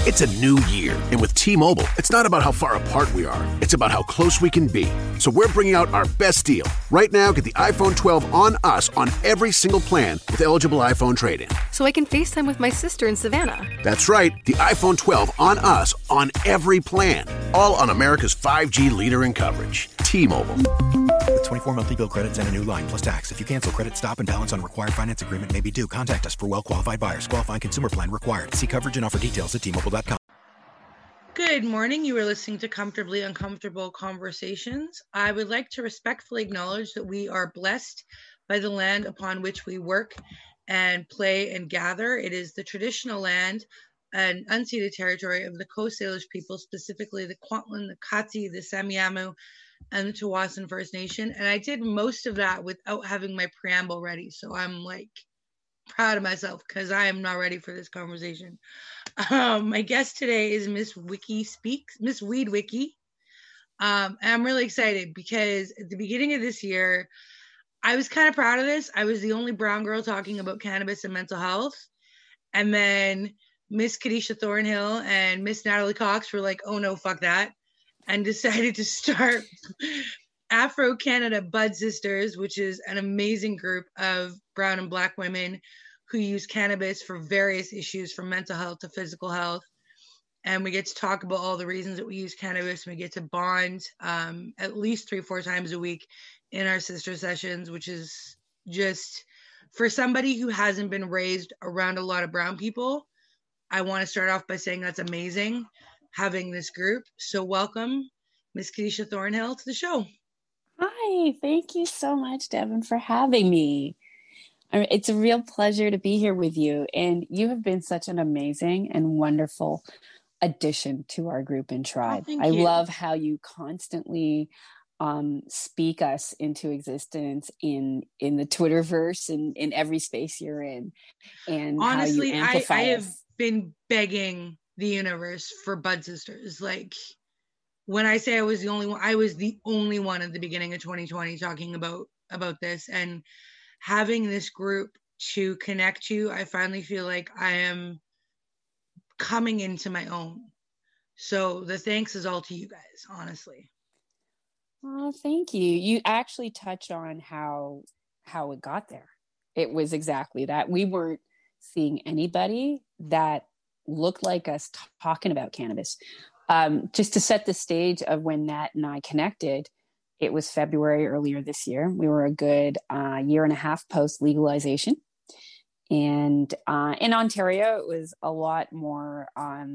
It's a new year, and with T-Mobile, it's not about how far apart we are. It's about how close we can be. So we're bringing out our best deal. Right now, get the iPhone 12 on us on every single plan with eligible iPhone trade-in. So I can FaceTime with my sister in Savannah. That's right, the iPhone 12 on us on every plan. All on America's 5G leader in coverage. T-Mobile. With 24 monthly bill credits and a new line plus tax. If you cancel credit, stop and balance on required finance agreement may be due. Contact us for well-qualified buyers. Qualifying consumer plan required. See coverage and offer details at T-Mobile.com. Good morning. You are listening to Comfortably Uncomfortable Conversations. I would like to respectfully acknowledge that we are blessed by the land upon which we work and play and gather. It is the traditional land and unceded territory of the Coast Salish people, specifically the Kwantlen, the Katsi, the Semiahmoo, and the Tsawwassen First Nation. And I did most of that without having my preamble ready. So I'm like proud of myself because I am not ready for this conversation. My guest today is Miss Weed Wiki. And I'm really excited because at the beginning of this year, I was kind of proud of this. I was the only brown girl talking about cannabis and mental health. And then Miss Kadisha Thornhill and Miss Natalie Cox were like, oh no, fuck that. And decided to start Afro Canada Bud Sisters, which is an amazing group of brown and black women who use cannabis for various issues, from mental health to physical health. And we get to talk about all the reasons that we use cannabis. We get to bond at least 3-4 times a week in our sister sessions, which is just, for somebody who hasn't been raised around a lot of brown people, I want to start off by saying that's amazing having this group. So welcome, Miss Kadisha Thornhill, to the show. Hi, thank you so much, Devin, for having me. It's a real pleasure to be here with you. And you have been such an amazing and wonderful addition to our group and tribe. Oh, I love how you constantly speak us into existence in the Twitterverse and in every space you're in. And honestly, how you amplify I have us. been begging the universe for Bud Sisters. Like, when I say I was the only one at the beginning of 2020 talking about this, and having this group to connect to, I finally feel like I am coming into my own. So the thanks is all to you guys, honestly. Oh, thank you. You actually touch on how it got there. It was exactly that. We weren't seeing anybody that looked like us talking about cannabis. Just to set the stage of when Nat and I connected, it was February earlier this year. We were a good year and a half post legalization. And in Ontario, it was a lot more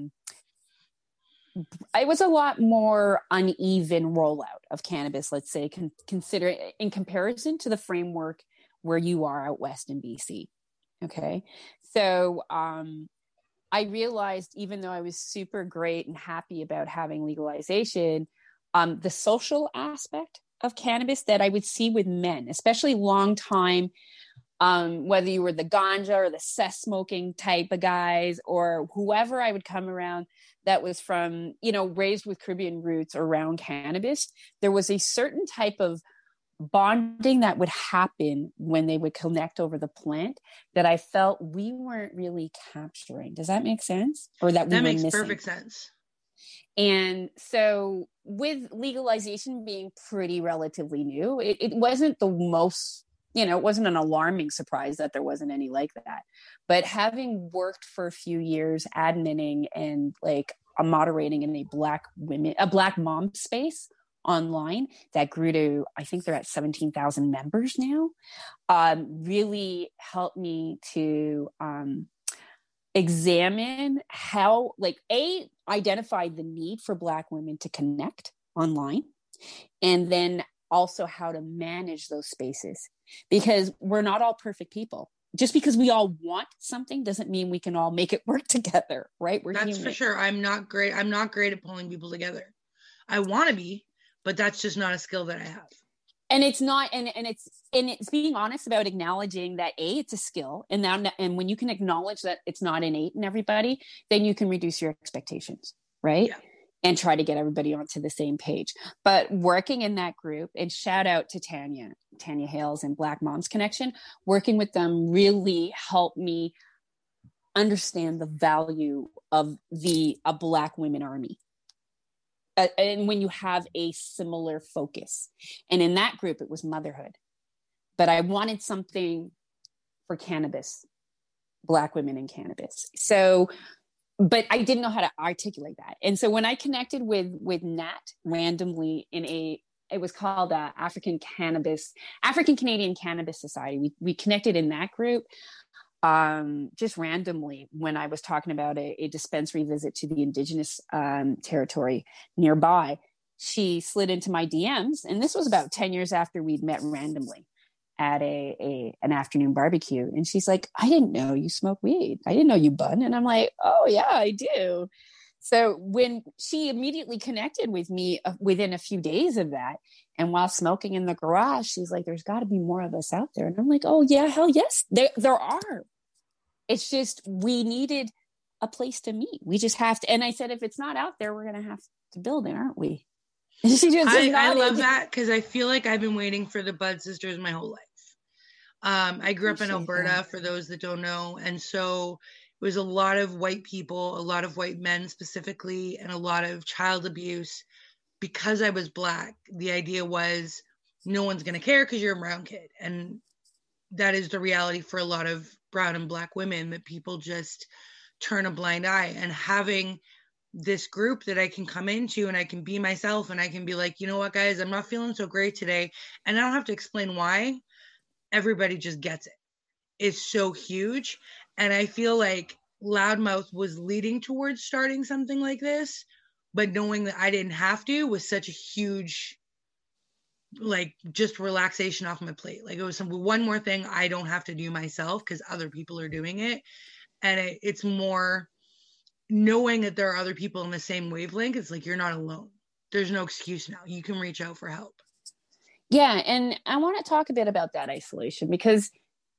uneven rollout of cannabis, let's say, consider in comparison to the framework where you are out west in BC. Okay. So I realized, even though I was super great and happy about having legalization, the social aspect of cannabis that I would see with men, especially long time, whether you were the ganja or the cess smoking type of guys, or whoever I would come around that was from, raised with Caribbean roots around cannabis, there was a certain type of bonding that would happen when they would connect over the plant that I felt we weren't really capturing. Does that make sense? Or that we were missing? That makes perfect sense. And so with legalization being pretty relatively new, it wasn't the most, it wasn't an alarming surprise that there wasn't any like that. But having worked for a few years adminning and moderating in a black mom space online that grew to, I think they're at 17,000 members now, really helped me to examine how, identify the need for Black women to connect online, and then also how to manage those spaces, because we're not all perfect people. Just because we all want something doesn't mean we can all make it work together, right? That's human. For sure. I'm not great at pulling people together. I want to be, but that's just not a skill that I have. And it's not, and it's being honest about acknowledging that it's a skill, and when you can acknowledge that it's not innate in everybody, then you can reduce your expectations, right? Yeah. And try to get everybody onto the same page. But working in that group, and shout out to Tanya Hales and Black Moms Connection, working with them really helped me understand the value of a Black women army. And when you have a similar focus. And in that group, it was motherhood. But I wanted something for cannabis, Black women in cannabis. So, but I didn't know how to articulate that. And so when I connected with Nat randomly it was called African Canadian Cannabis Society. We connected in that group just randomly when I was talking about a dispensary visit to the Indigenous territory nearby. She slid into my DMs, and this was about 10 years after we'd met randomly at an afternoon barbecue. And she's like, I didn't know you smoke weed. I didn't know you bud. And I'm like, oh yeah, I do. So when she immediately connected with me within a few days of that, and while smoking in the garage, she's like, there's got to be more of us out there. And I'm like, oh yeah, hell yes, there are. It's just, we needed a place to meet. We just have to. And I said, if it's not out there, we're going to have to build it, aren't we? I love that, because I feel like I've been waiting for the Bud Sisters my whole life. I grew up in Alberta, for those that don't know. And so it was a lot of white people, a lot of white men specifically, and a lot of child abuse. Because I was Black, the idea was no one's going to care because you're a brown kid. And that is the reality for a lot of brown and Black women, that people just turn a blind eye. And having this group that I can come into and I can be myself, and I can be like, you know what, guys, I'm not feeling so great today. And I don't have to explain why. Everybody just gets it. It's so huge. And I feel like Loudmouth was leading towards starting something like this, but knowing that I didn't have to was such a huge, like, just relaxation off my plate. Like, it was one more thing I don't have to do myself because other people are doing it. And it's more knowing that there are other people in the same wavelength. It's like, you're not alone. There's no excuse now. You can reach out for help. Yeah. And I want to talk a bit about that isolation, because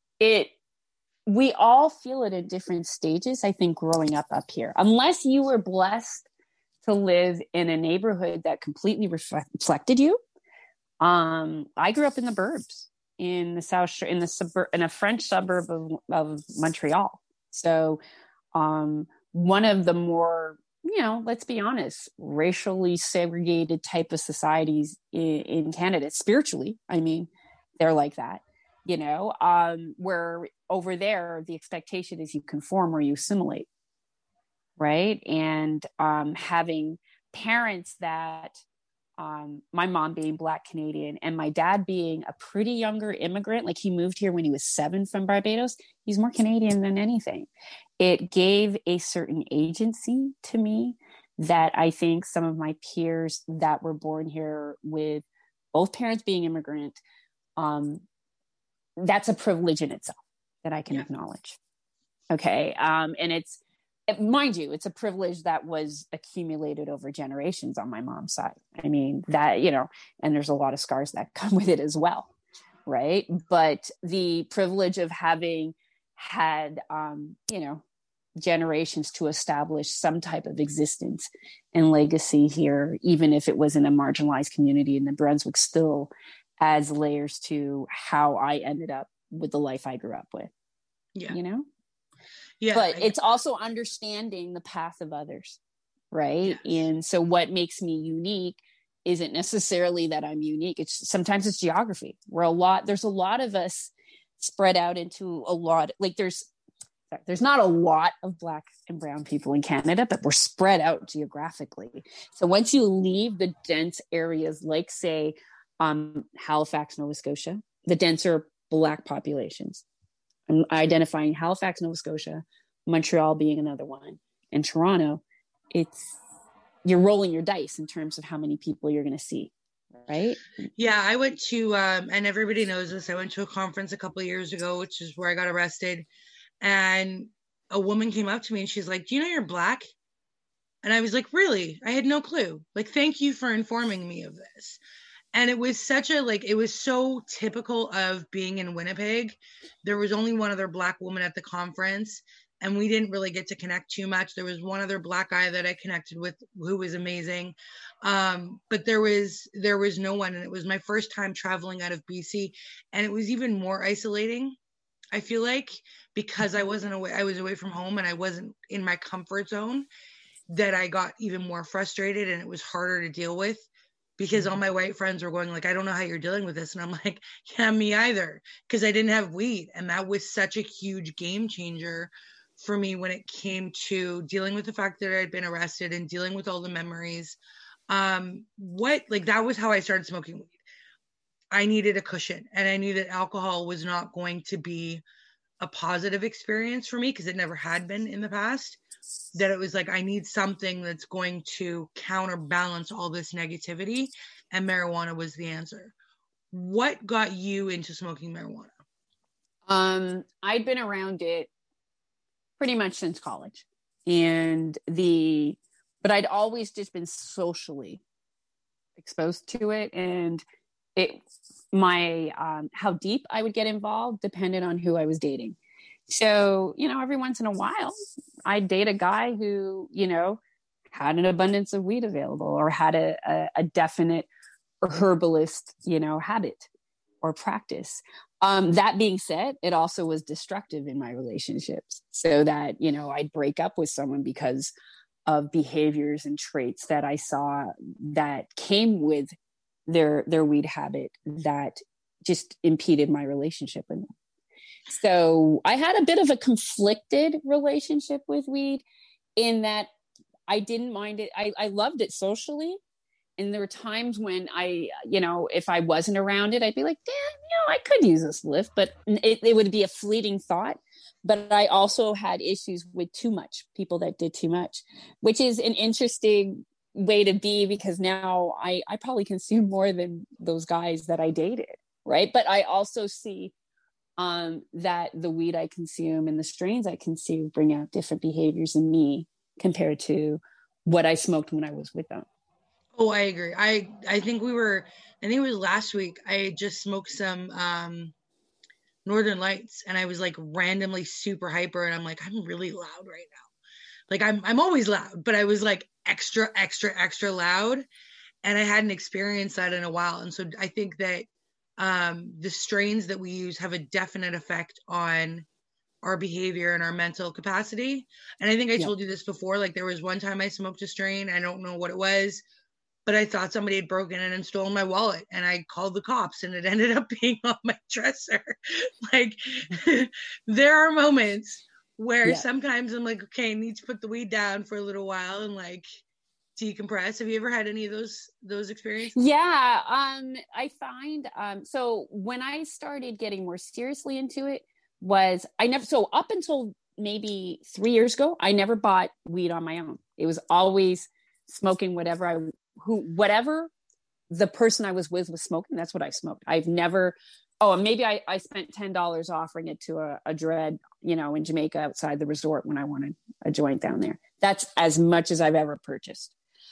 we all feel it in different stages. I think growing up here, unless you were blessed to live in a neighborhood that completely reflected you. I grew up in the burbs in the South Shore, in a French suburb of Montreal. So, one of the more, let's be honest, racially segregated type of societies in Canada, spiritually. I mean, they're like that, where over there, the expectation is you conform or you assimilate. Right. And having parents that, my mom being Black Canadian and my dad being a pretty younger immigrant, like he moved here when he was 7 from Barbados. He's more Canadian than anything. It gave a certain agency to me that I think some of my peers that were born here with both parents being immigrant, that's a privilege in itself that I can acknowledge. Okay. And it's, mind you, it's a privilege that was accumulated over generations on my mom's side. I mean, that, and there's a lot of scars that come with it as well. Right. But the privilege of having had, generations to establish some type of existence and legacy here, even if it was in a marginalized community in New Brunswick, still adds layers to how I ended up with the life I grew up with. Yeah. Yeah, but it's also understanding the path of others, right? Yes. And so what makes me unique isn't necessarily that I'm unique. Sometimes it's geography. There's a lot of us spread out into a lot, like there's not a lot of Black and brown people in Canada, but we're spread out geographically. So once you leave the dense areas, like say Halifax, Nova Scotia, the denser Black populations, I'm identifying Halifax, Nova Scotia, Montreal being another one, and Toronto, you're rolling your dice in terms of how many people you're going to see, right? Yeah, I went to, and everybody knows this, I went to a conference a couple of years ago, which is where I got arrested, and a woman came up to me and she's like, do you know you're Black? And I was like, really? I had no clue. Like, thank you for informing me of this. And it was it was so typical of being in Winnipeg. There was only one other Black woman at the conference, and we didn't really get to connect too much. There was one other Black guy that I connected with who was amazing. But there was no one. And it was my first time traveling out of BC. And it was even more isolating I feel like because I was away from home and I wasn't in my comfort zone, that I got even more frustrated and it was harder to deal with, because all my white friends were going like, I don't know how you're dealing with this. And I'm like, yeah, me either. Because I didn't have weed. And that was such a huge game changer for me when it came to dealing with the fact that I'd been arrested and dealing with all the memories. That was how I started smoking weed. I needed a cushion, and I knew that alcohol was not going to be a positive experience for me because it never had been in the past. That it was like, I need something that's going to counterbalance all this negativity, and marijuana was the answer. What got you into smoking marijuana? I'd been around it pretty much since college, but I'd always just been socially exposed to it, and how deep I would get involved depended on who I was dating. So, every once in a while I'd date a guy who, had an abundance of weed available or had a definite herbalist, habit or practice. That being said, it also was destructive in my relationships, so that, I'd break up with someone because of behaviors and traits that I saw that came with their weed habit that just impeded my relationship with them. So I had a bit of a conflicted relationship with weed, in that I didn't mind it. I loved it socially. And there were times when if I wasn't around it, I'd be like, damn, I could use this lift, but it would be a fleeting thought. But I also had issues with too much, people that did too much, which is an interesting way to be, because now I probably consume more than those guys that I dated. Right. But I also see that the weed I consume and the strains I consume bring out different behaviors in me compared to what I smoked when I was with them. Oh, I agree. I think it was last week, I just smoked some Northern Lights, and I was like randomly super hyper, and I'm like, I'm really loud right now. Like I'm always loud, but I was like extra, extra, extra loud, and I hadn't experienced that in a while. And so I think that the strains that we use have a definite effect on our behavior and our mental capacity. And I think I told you this before, like there was one time I smoked a strain, I don't know what it was, but I thought somebody had broken in and stolen my wallet, and I called the cops, and it ended up being on my dresser. Like there are moments where sometimes I'm like, okay, I need to put the weed down for a little while and like decompress. Have you ever had any of those experiences? Yeah. I find, so when I started getting more seriously into it so up until maybe 3 years ago, I never bought weed on my own. It was always smoking whatever the person I was with was smoking. That's what I smoked. I've never, maybe I spent $10 offering it to a dread, in Jamaica outside the resort when I wanted a joint down there. That's as much as I've ever purchased.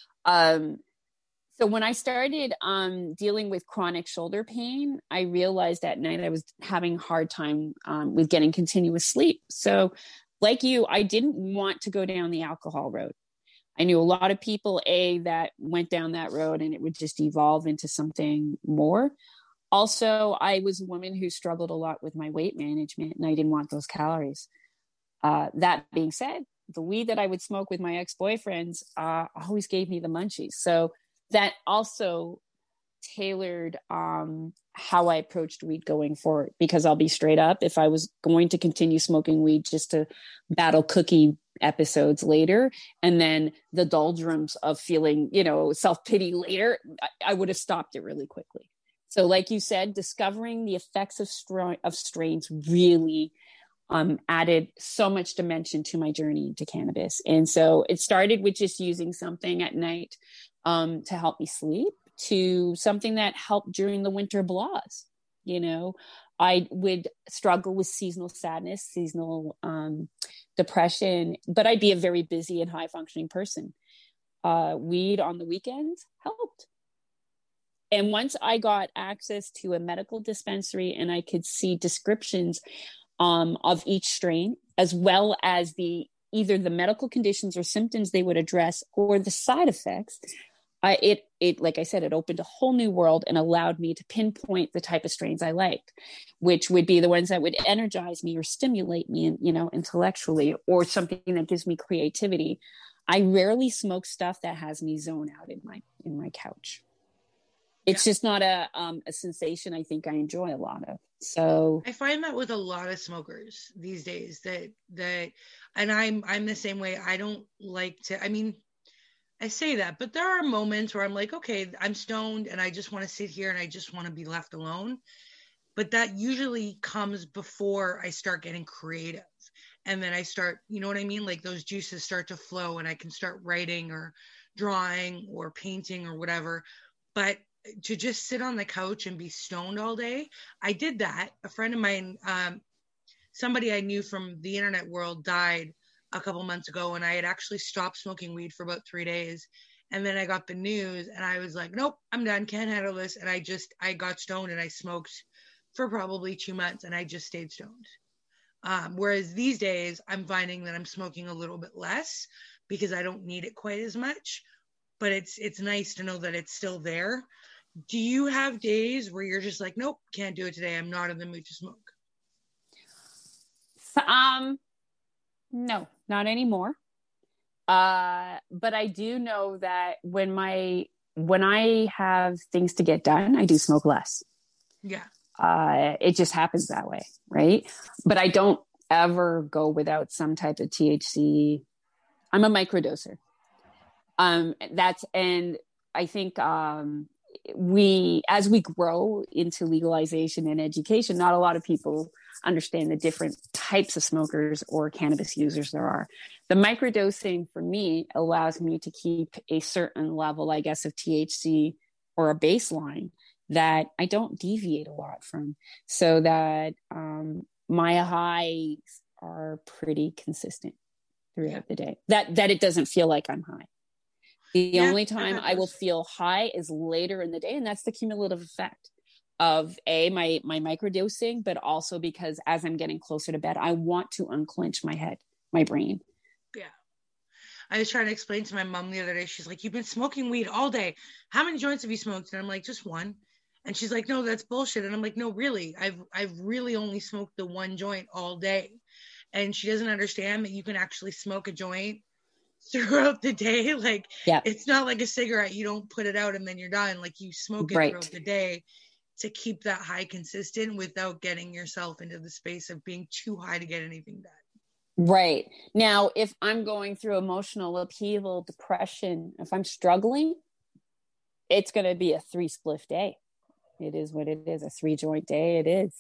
So when I started dealing with chronic shoulder pain, I realized at night I was having a hard time with getting continuous sleep. So like you, I didn't want to go down the alcohol road. I knew a lot of people, that went down that road and it would just evolve into something more. Also, I was a woman who struggled a lot with my weight management, and I didn't want those calories. That being said, the weed that I would smoke with my ex-boyfriends always gave me the munchies. So that also tailored how I approached weed going forward, because I'll be straight up, if I was going to continue smoking weed just to battle cookie episodes later, and then the doldrums of feeling, self-pity later, I would have stopped it really quickly. So like you said, discovering the effects of strains really added so much dimension to my journey into cannabis. And so it started with just using something at night to help me sleep, to something that helped during the winter blahs. I would struggle with seasonal sadness, seasonal depression, but I'd be a very busy and high functioning person. Weed on the weekends helped. And once I got access to a medical dispensary and I could see descriptions of each strain, as well as either the medical conditions or symptoms they would address or the side effects, it like I said, it opened a whole new world and allowed me to pinpoint the type of strains I liked, which would be the ones that would energize me or stimulate me, intellectually, or something that gives me creativity. I rarely smoke stuff that has me zone out in my couch. It's just not a sensation I think I enjoy a lot of. So I find that with a lot of smokers these days that and I'm the same way. I don't like to, I mean, I say that, but there are moments where I'm like, okay, I'm stoned and I just want to sit here and I just want to be left alone. But that usually comes before I start getting creative. And then I start, you know what I mean? Like those juices start to flow and I can start writing or drawing or painting or whatever. But to just sit on the couch and be stoned all day, I did that. A friend of mine, somebody I knew from the internet world, died a couple months ago, and I had actually stopped smoking weed for about 3 days. And then I got the news and I was like, nope, I'm done. Can't handle this. And I got stoned and I smoked for probably 2 months and I just stayed stoned. Whereas these days I'm finding that I'm smoking a little bit less because I don't need it quite as much, but it's nice to know that it's still there. Do you have days where you're just like, nope, can't do it today. I'm not in the mood to smoke? No, not anymore. But I do know that when I have things to get done, I do smoke less. Yeah. It just happens that way. Right. But I don't ever go without some type of THC. I'm a microdoser. And I think, as we grow into legalization and education, not a lot of people understand the different types of smokers or cannabis users there are. The microdosing for me allows me to keep a certain level, I guess, of THC or a baseline that I don't deviate a lot from, so that my highs are pretty consistent throughout the day, that it doesn't feel like I'm high. The only time I will feel high is later in the day, and that's the cumulative effect of my microdosing, but also because as I'm getting closer to bed, I want to unclench my brain. Yeah. I was trying to explain to my mom the other day. She's like, you've been smoking weed all day. How many joints have you smoked? And I'm like, just one. And she's like, no, that's bullshit. And I'm like, no, really, I've really only smoked the one joint all day. And she doesn't understand that you can actually smoke a joint throughout the day. Like, it's not like a cigarette. You don't put it out and then you're done. Like, you smoke it throughout the day to keep that high consistent without getting yourself into the space of being too high to get anything done. Right. Now, if I'm going through emotional upheaval, depression, if I'm struggling, it's going to be a 3-spliff day. It is what it is, a 3-joint day. It is.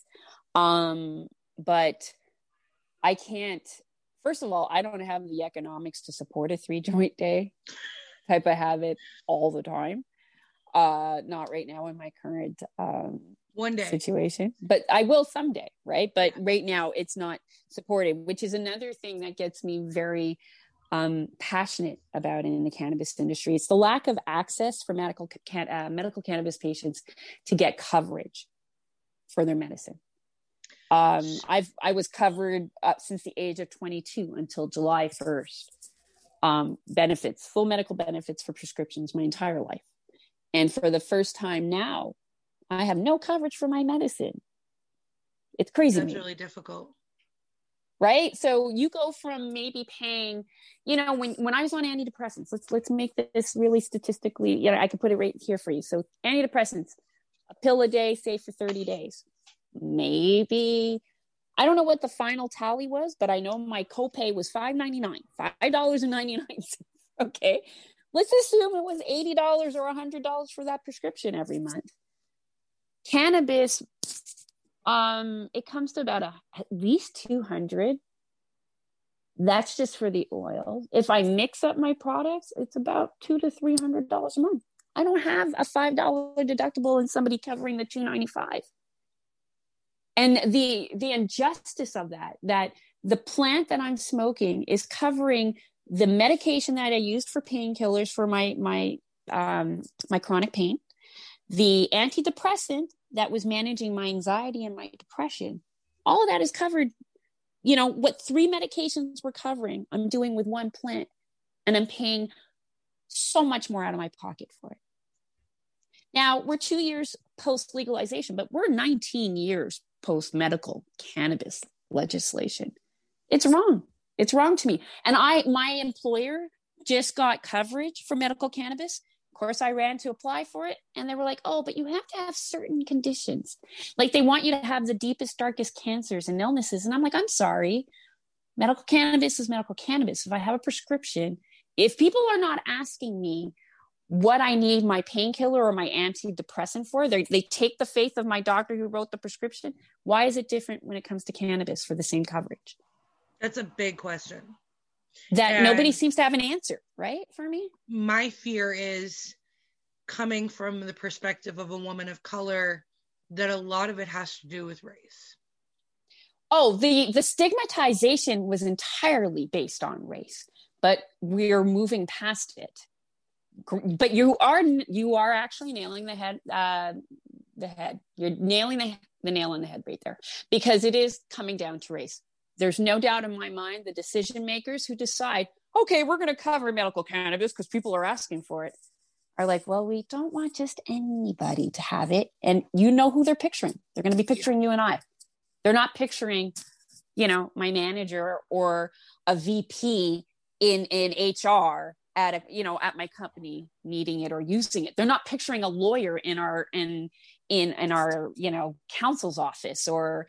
But I can't, first of all, I don't have the economics to support a 3-joint day type of habit all the time. Not right now in my current one day situation, but I will someday, right? But right now it's not supported, which is another thing that gets me very passionate about in the cannabis industry. It's the lack of access for medical cannabis patients to get coverage for their medicine. I was covered since the age of 22 until July 1st. Benefits, full medical benefits for prescriptions my entire life. And for the first time now, I have no coverage for my medicine. It's crazy. That's really difficult. Right? So you go from maybe paying, when I was on antidepressants, let's make this really statistically, I could put it right here for you. So antidepressants, a pill a day, say for 30 days. Maybe, I don't know what the final tally was, but I know my copay was $5.99. Okay. Let's assume it was $80 or $100 for that prescription every month. Cannabis, it comes to about at least $200. That's just for the oil. If I mix up my products, it's about $200 to $300 a month. I don't have a $5 deductible and somebody covering the $295. And the injustice of that the plant that I'm smoking is covering the medication that I used for painkillers for my chronic pain, the antidepressant that was managing my anxiety and my depression. All of that is covered. What 3 medications were covering, I'm doing with one plant, and I'm paying so much more out of my pocket for it. Now, we're 2 years post legalization, but we're 19 years post medical cannabis legislation. It's wrong. It's wrong to me. And my employer just got coverage for medical cannabis. Of course, I ran to apply for it, and they were like, oh, but you have to have certain conditions. Like, they want you to have the deepest, darkest cancers and illnesses. And I'm like, I'm sorry. Medical cannabis is medical cannabis. If I have a prescription, if people are not asking me what I need my painkiller or my antidepressant for, they take the faith of my doctor who wrote the prescription. Why is it different when it comes to cannabis for the same coverage? That's a big question that nobody seems to have an answer, right? For me, my fear is, coming from the perspective of a woman of color, that a lot of it has to do with race. Oh, the stigmatization was entirely based on race, but we're moving past it. But you are actually nailing the head. You're nailing the nail on the head right there, because it is coming down to race. There's no doubt in my mind the decision makers who decide, okay, we're going to cover medical cannabis because people are asking for it, are like, well, we don't want just anybody to have it. And you know who they're picturing. They're going to be picturing you and I. They're not picturing, my manager or a VP in HR at my company needing it or using it. They're not picturing a lawyer in our counsel's office or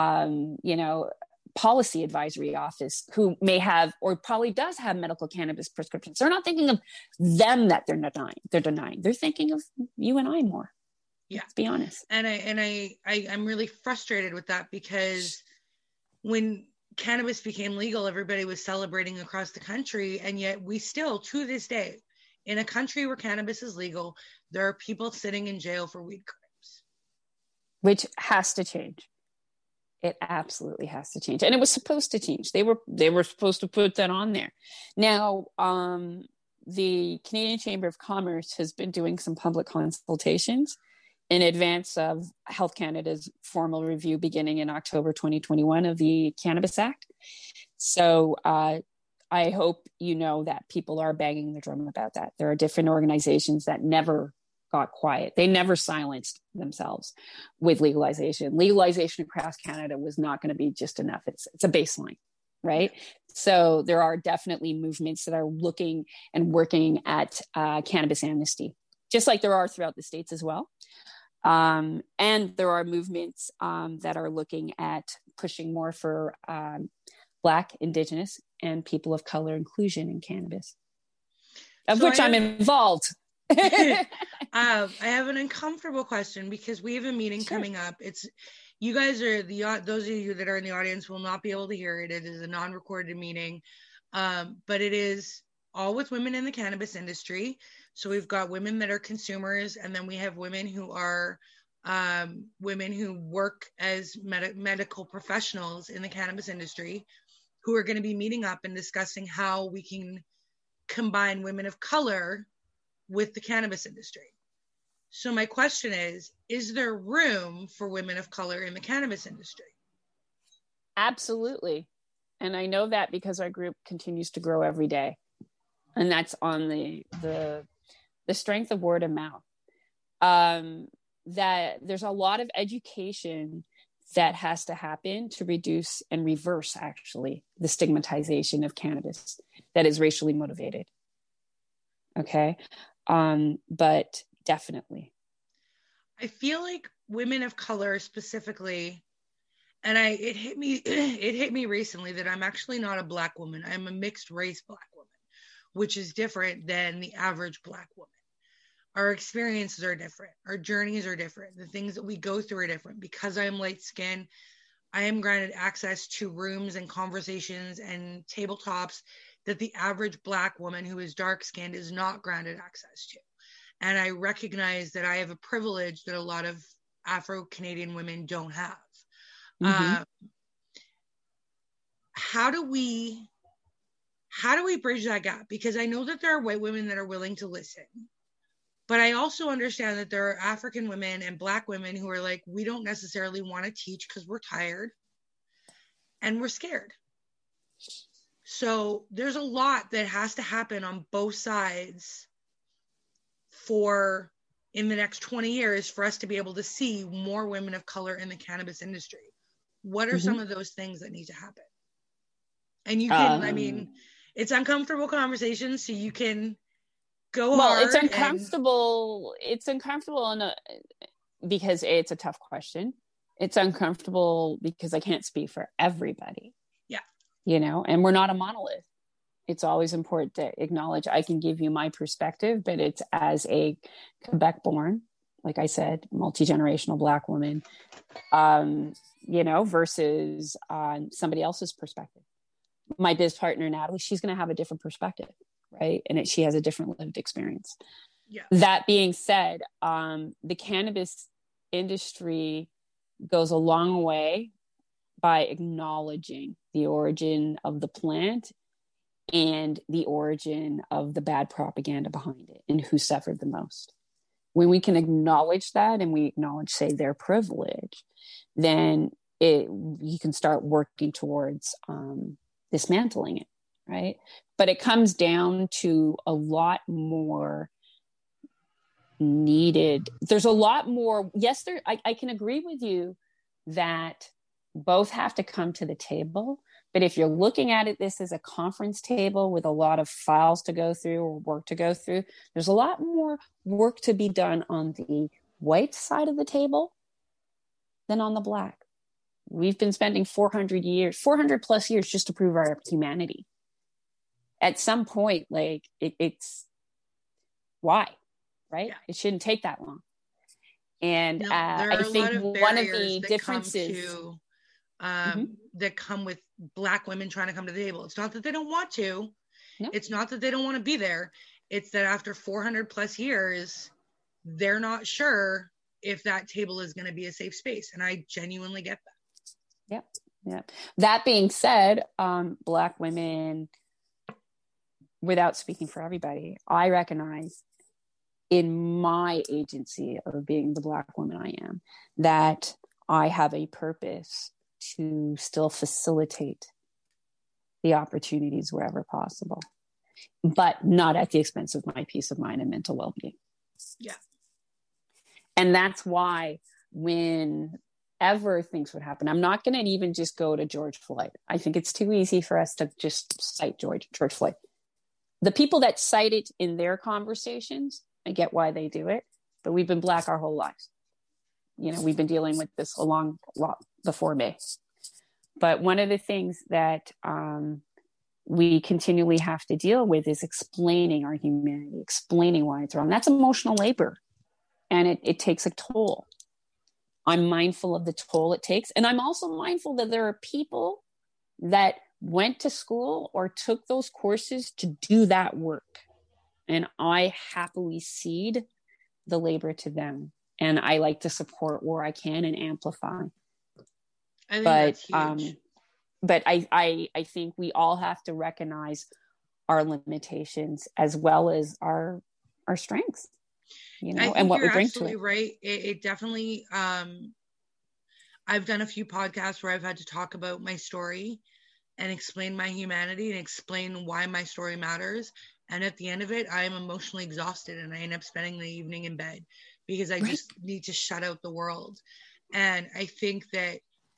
policy advisory office who may have or probably does have medical cannabis prescriptions. They're not thinking of them that they're denying. They're thinking of you and I more. Yeah. Let's be honest. And I'm really frustrated with that, because when cannabis became legal, everybody was celebrating across the country. And yet we still, to this day, in a country where cannabis is legal, there are people sitting in jail for weed crimes. Which has to change. It absolutely has to change. And it was supposed to change. They were supposed to put that on there. Now, the Canadian Chamber of Commerce has been doing some public consultations in advance of Health Canada's formal review beginning in October 2021 of the Cannabis Act. So I hope you know that people are banging the drum about that. There are different organizations that never got quiet. They never silenced themselves with legalization. Legalization across Canada was not going to be just enough. It's a baseline, right? So there are definitely movements that are looking and working at cannabis amnesty, just like there are throughout the States as well. And there are movements that are looking at pushing more for Black, Indigenous, and people of color inclusion in cannabis, of which I'm involved. I have an uncomfortable question, because we have a meeting coming up. It's, you guys are those of you that are in the audience will not be able to hear it. It is a non-recorded meeting, but it is all with women in the cannabis industry. So we've got women that are consumers, and then we have women who are women who work as medical professionals in the cannabis industry, who are going to be meeting up and discussing how we can combine women of color with the cannabis industry. So my question is there room for women of color in the cannabis industry? Absolutely. And I know that because our group continues to grow every day. And that's on the strength of word of mouth. That there's a lot of education that has to happen to reduce and reverse, actually, the stigmatization of cannabis that is racially motivated. Okay. But definitely. I feel like women of color specifically, and it hit me recently that I'm actually not a Black woman. I'm a mixed race Black woman, which is different than the average Black woman. Our experiences are different. Our journeys are different. The things that we go through are different. Because I am light skinned, I am granted access to rooms and conversations and tabletops that the average Black woman who is dark skinned is not granted access to. And I recognize that I have a privilege that a lot of Afro-Canadian women don't have. Mm-hmm. How do we bridge that gap? Because I know that there are white women that are willing to listen. But I also understand that there are African women and Black women who are like, we don't necessarily want to teach because we're tired and we're scared. So there's a lot that has to happen on both sides for in the next 20 years for us to be able to see more women of color in the cannabis industry. What are some of those things that need to happen? And you can, I mean, it's uncomfortable conversations, so you can go hard. It's uncomfortable. It's uncomfortable because it's a tough question. It's uncomfortable because I can't speak for everybody. Yeah. You know, and we're not a monolith. It's always important to acknowledge I can give you my perspective, but it's as a Quebec born, like I said, multi-generational Black woman, you know, versus somebody else's perspective. My biz partner, Natalie, she's going to have a different perspective, right? And she has a different lived experience. Yeah. That being said, the cannabis industry goes a long way by acknowledging the origin of the plant and the origin of the bad propaganda behind it and who suffered the most. When we can acknowledge that and we acknowledge, say, their privilege, then you can start working towards dismantling it, right? But it comes down to a lot more needed. There's a lot more. Yes, I can agree with you that both have to come to the table. But if you're looking at it, this is a conference table with a lot of files to go through or work to go through. There's a lot more work to be done on the white side of the table than on the Black. We've been spending 400 plus years just to prove our humanity. At some point, like it's why, right? Yeah. It shouldn't take that long. And I think one of the differences that come with Black women trying to come to the table. It's not that they don't want to. No. It's not that they don't want to be there. It's that after 400 plus years, they're not sure if that table is going to be a safe space. And I genuinely get that. Yeah. That being said, Black women, without speaking for everybody, I recognize in my agency of being the Black woman I am, that I have a purpose to still facilitate the opportunities wherever possible, but not at the expense of my peace of mind and mental well-being. Yeah. And that's why whenever things would happen, I'm not going to even just go to George Floyd. I think it's too easy for us to just cite George Floyd. The people that cite it in their conversations, I get why they do it, but we've been Black our whole lives. You know, we've been dealing with this a lot before me. But one of the things that we continually have to deal with is explaining our humanity, explaining why it's wrong. That's emotional labor, and it takes a toll. I'm mindful of the toll it takes. And I'm also mindful that there are people that went to school or took those courses to do that work. And I happily cede the labor to them. And I like to support where I can and amplify. I think that's huge. But I think we all have to recognize our limitations as well as our strengths, you know, and what we bring to it. Right. It definitely, I've done a few podcasts where I've had to talk about my story and explain my humanity and explain why my story matters. And at the end of it, I am emotionally exhausted and I end up spending the evening in bed because I just need to shut out the world. And I think that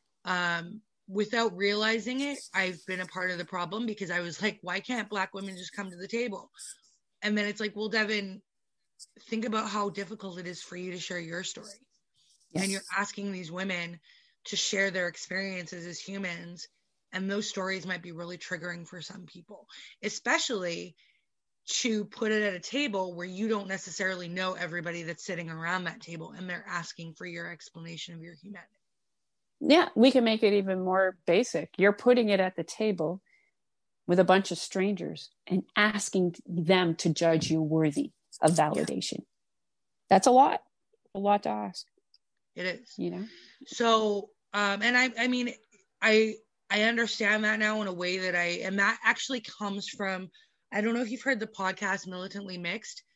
without realizing it, I've been a part of the problem because I was like, why can't Black women just come to the table? And then it's like, well, Devin, think about how difficult it is for you to share your story. Yes. And you're asking these women to share their experiences as humans. And those stories might be really triggering for some people, especially to put it at a table where you don't necessarily know everybody that's sitting around that table and they're asking for your explanation of your humanity. Yeah, we can make it even more basic. You're putting it at the table with a bunch of strangers and asking them to judge you worthy of validation. Yeah. That's a lot to ask. It is. You know? So, and I mean, I understand that now in a way that and that actually comes from, I don't know if you've heard the podcast Militantly Mixed.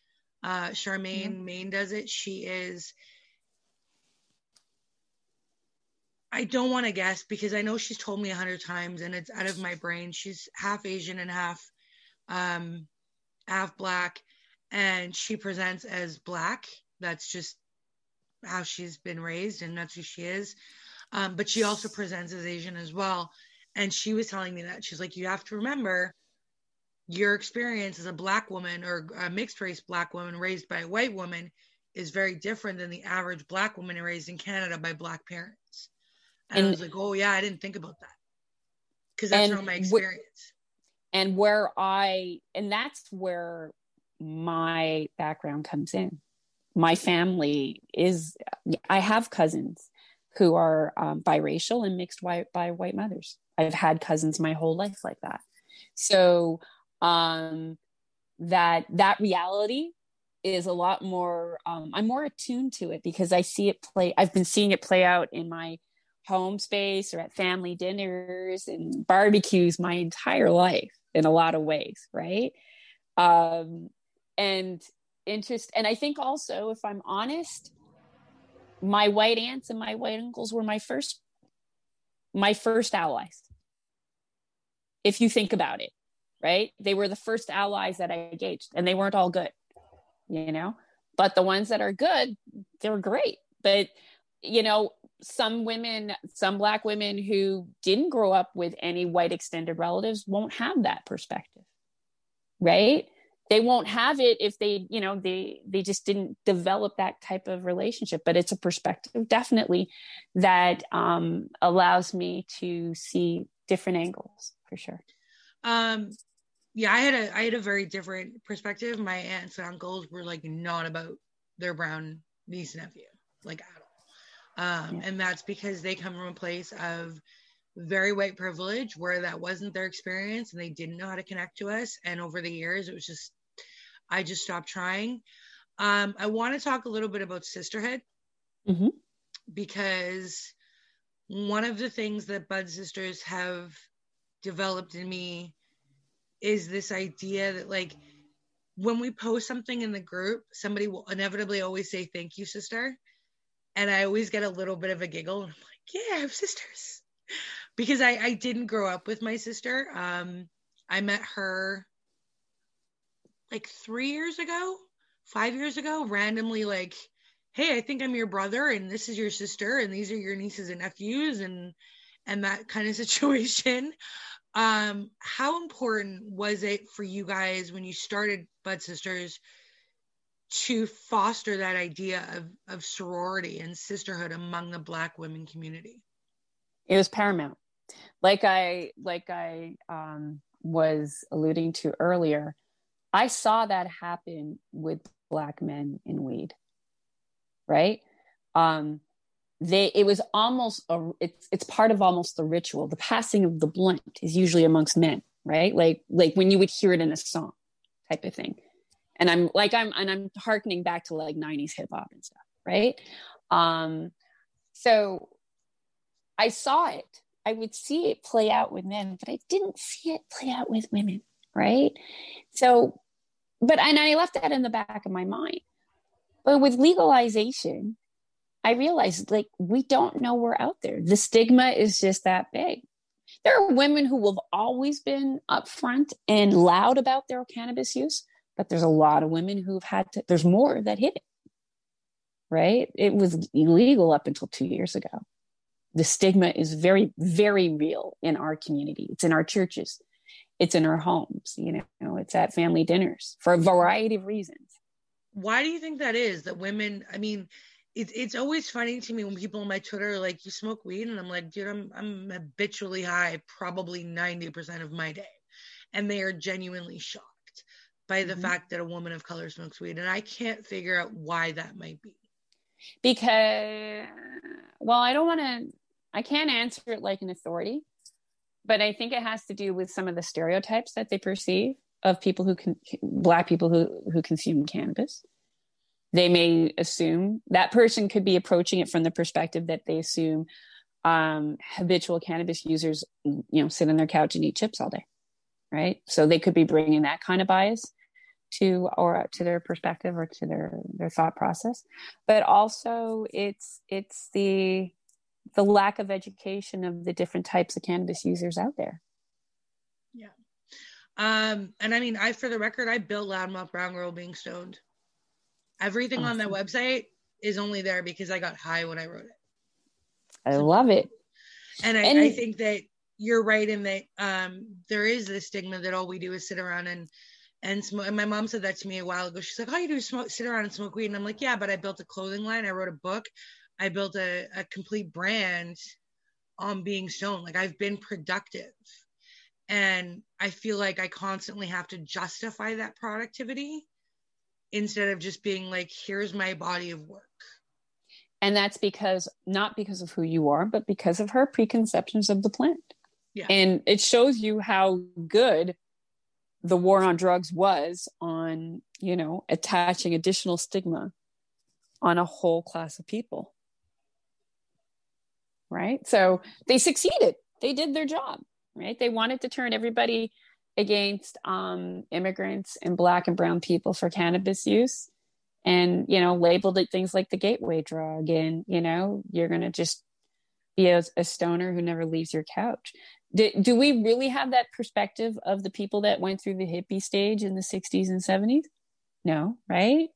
Charmaine Main does it. She is I don't want to guess because I know she's told me 100 times and it's out of my brain. She's half Asian and half Black, and she presents as Black. That's just how she's been raised and that's who she is. But she also presents as Asian as well. And she was telling me that she's like, you have to remember your experience as a Black woman or a mixed race Black woman raised by a white woman is very different than the average Black woman raised in Canada by Black parents. And I was like, oh yeah, I didn't think about that because that's not my experience. And that's where my background comes in. My family I have cousins who are biracial and mixed by white mothers. I've had cousins my whole life like that. So that reality is a lot more, I'm more attuned to it because I see it I've been seeing it play out in my home space or at family dinners and barbecues my entire life in a lot of ways. Right. And I think also, if I'm honest, my white aunts and my white uncles were my first allies. If you think about it, right? They were the first allies that I engaged, and they weren't all good, but the ones that are good, they were great. But, some Black women who didn't grow up with any white extended relatives won't have that perspective, right? They won't have it if they just didn't develop that type of relationship. But it's a perspective definitely that allows me to see different angles for sure. Yeah, I had a very different perspective. My aunts and uncles were like not about their brown niece and nephew, like at all. And that's because they come from a place of very white privilege where that wasn't their experience and they didn't know how to connect to us. And over the years, I just stopped trying. I want to talk a little bit about sisterhood because one of the things that Bud Sisters have developed in me is this idea that like when we post something in the group, somebody will inevitably always say, "Thank you, sister." And I always get a little bit of a giggle and I'm like, yeah, I have sisters because I didn't grow up with my sister. I met her like 5 years ago, randomly like, hey, I think I'm your brother and this is your sister and these are your nieces and nephews and that kind of situation. How important was it for you guys when you started Bud Sisters to foster that idea of sorority and sisterhood among the Black women community? It was paramount. Like I was alluding to earlier, I saw that happen with Black men in weed, right? It was almost it's part of almost the ritual. The passing of the blunt is usually amongst men, right? Like when you would hear it in a song type of thing. And I'm hearkening back to like 90s hip hop and stuff, right? So I saw it. I would see it play out with men, but I didn't see it play out with women, right? So, and I left that in the back of my mind. But with legalization, I realized like we don't know we're out there. The stigma is just that big. There are women who will have always been upfront and loud about their cannabis use. But there's a lot of women who've there's more that hit it, right? It was illegal up until 2 years ago. The stigma is very, very real in our community. It's in our churches. It's in our homes, it's at family dinners for a variety of reasons. Why do you think that is? That women, I mean, it's always funny to me when people on my Twitter are like, you smoke weed? And I'm like, dude, I'm habitually high probably 90% of my day. And they are genuinely shocked by the fact that a woman of color smokes weed. And I can't figure out why that might be. Because, well, I can't answer it like an authority, but I think it has to do with some of the stereotypes that they perceive of people Black people who consume cannabis. They may assume that person could be approaching it from the perspective that they assume habitual cannabis users, sit on their couch and eat chips all day. Right. So they could be bringing that kind of bias to their perspective or to their thought process. But also it's the the lack of education of the different types of cannabis users out there. Yeah. And I mean, for the record, I built Loudmouth Brown Girl being stoned. Everything on that website is only there because I got high when I wrote it. I love it. And I think that you're right in that there is this stigma that all we do is sit around and smoke. And my mom said that to me a while ago. She's like, all you do is sit around and smoke weed. And I'm like, yeah, but I built a clothing line. I wrote a book. I built a complete brand on being stoned. Like, I've been productive. And I feel like I constantly have to justify that productivity instead of just being like, here's my body of work. And that's not because of who you are, but because of her preconceptions of the plant. Yeah. And it shows you how good the war on drugs was on, attaching additional stigma on a whole class of people. Right? So they succeeded. They did their job, right? They wanted to turn everybody against immigrants and Black and brown people for cannabis use, and labeled it things like the gateway drug, and you're gonna just be a stoner who never leaves your couch. Do we really have that perspective of the people that went through the hippie stage in the 60s and 70s? No, right?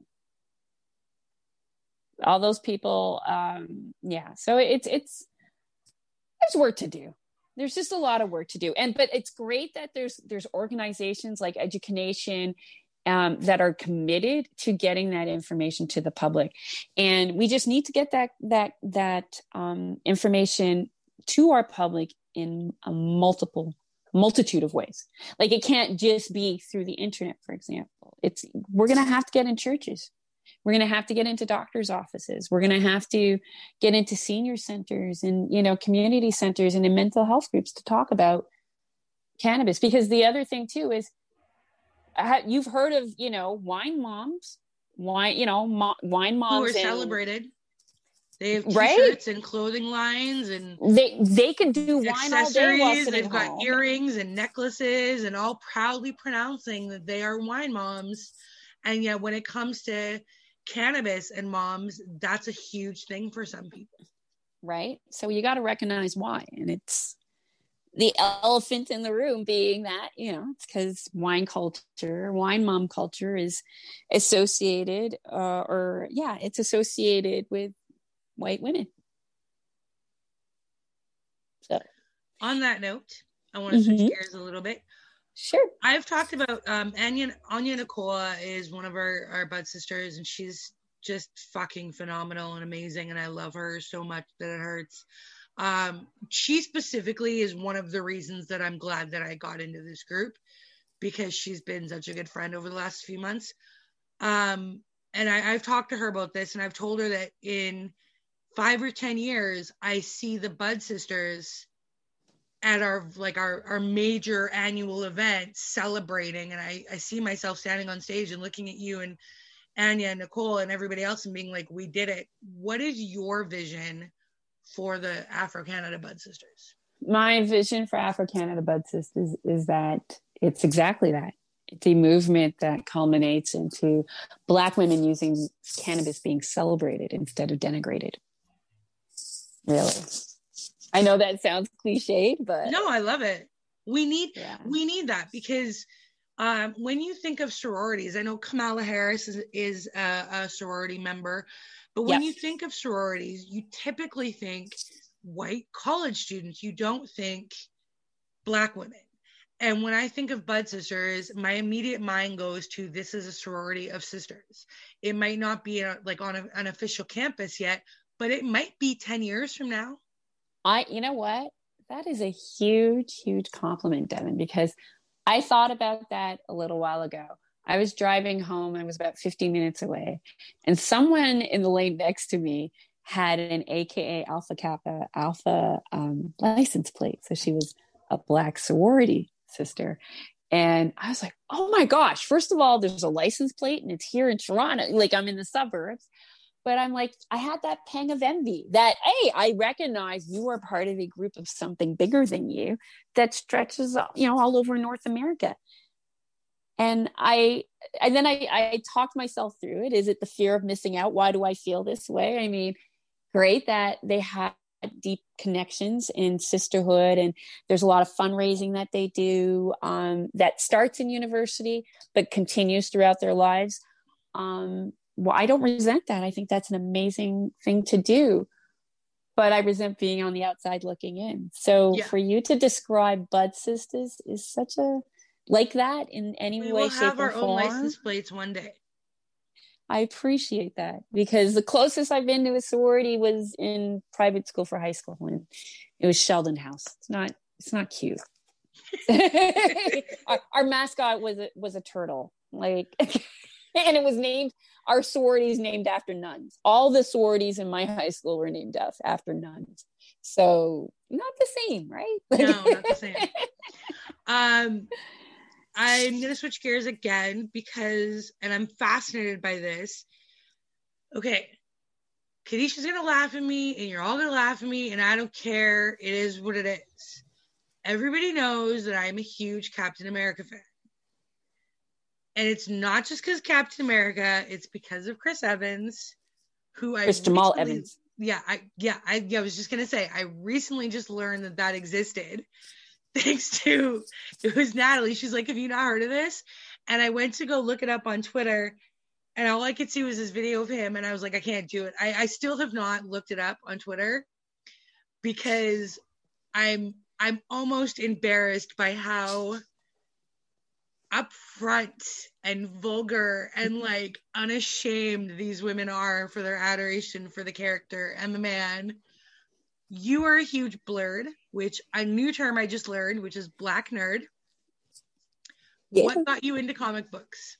All those people, so it's there's work to do. There's just a lot of work to do. But it's great that there's organizations like Educanation that are committed to getting that information to the public. And we just need to get that information to our public in a multitude of ways. Like, it can't just be through the internet, for example. We're going to have to get in churches. We're going to have to get into doctors' offices. We're going to have to get into senior centers and, community centers and in mental health groups to talk about cannabis. Because the other thing too is, you've heard of, wine moms, wine moms who are celebrated. They have t-shirts and clothing lines, and they can do wine all day while sitting They've home. got earrings and necklaces, and all proudly pronouncing that they are wine moms. And yet, when it comes to cannabis and moms, that's a huge thing for some people. Right. So you got to recognize why. And it's the elephant in the room being that, it's because wine mom culture is associated, it's associated with white women. So on that note, I want to switch gears a little bit. Sure. I've talked about Anya Nicola is one of our bud sisters, and she's just fucking phenomenal and amazing, and I love her so much that it hurts. She specifically is one of the reasons that I'm glad that I got into this group, because she's been such a good friend over the last few months. And I've talked to her about this, and I've told her that in 5 or 10 years, I see the Bud Sisters at our major annual event celebrating, and I see myself standing on stage and looking at you and Anya and Nicole and everybody else and being like, we did it. What is your vision for the Afro-Canada Bud Sisters? My vision for Afro-Canada Bud Sisters is that it's exactly that. It's a movement that culminates into Black women using cannabis being celebrated instead of denigrated. Really. I know that sounds cliched, but no, I love it. We need that, because when you think of sororities, I know Kamala Harris is a sorority member, but when you think of sororities, you typically think white college students. You don't think Black women. And when I think of Bud Sisters, my immediate mind goes to, this is a sorority of sisters. It might not be on an official campus yet, but it might be 10 years from now. You know what? That is a huge, huge compliment, Devin, because I thought about that a little while ago. I was driving home. I was about 15 minutes away, and someone in the lane next to me had an AKA Alpha Kappa Alpha license plate. So she was a Black sorority sister. And I was like, oh my gosh, first of all, there's a license plate and it's here in Toronto. Like, I'm in the suburbs. But I'm like, I had that pang of envy that, hey, I recognize you are part of a group of something bigger than you that stretches, all over North America. And then I talked myself through it. Is it the fear of missing out? Why do I feel this way? I mean, great that they have deep connections in sisterhood, and there's a lot of fundraising that they do that starts in university but continues throughout their lives. Well, I don't resent that. I think that's an amazing thing to do, but I resent being on the outside looking in. So for you to describe Bud Sisters is such a like that in any way, shape, or form. We will have our own license plates one day. I appreciate that, because the closest I've been to a sorority was in private school for high school, and it was Sheldon House. It's not cute. our mascot was a turtle, like, and it was named. Our sororities named after nuns. All the sororities in my high school were named after nuns. So not the same, right? No, not the same. I'm going to switch gears again because, and I'm fascinated by this. Okay. Kadisha's going to laugh at me and you're all going to laugh at me, and I don't care. It is what it is. Everybody knows that I'm a huge Captain America fan. And it's not just because Captain America, it's because of Chris Evans, who Jamal Evans. Yeah, I was just going to say, I recently just learned that existed. Thanks to, it was Natalie. She's like, have you not heard of this? And I went to go look it up on Twitter, and all I could see was this video of him, and I was like, I can't do it. I still have not looked it up on Twitter because I'm almost embarrassed by how upfront and vulgar and like unashamed these women are for their adoration for the character and the man. You are a huge blurred, which a new term I just learned, which is black nerd. Yeah. What got you into comic books?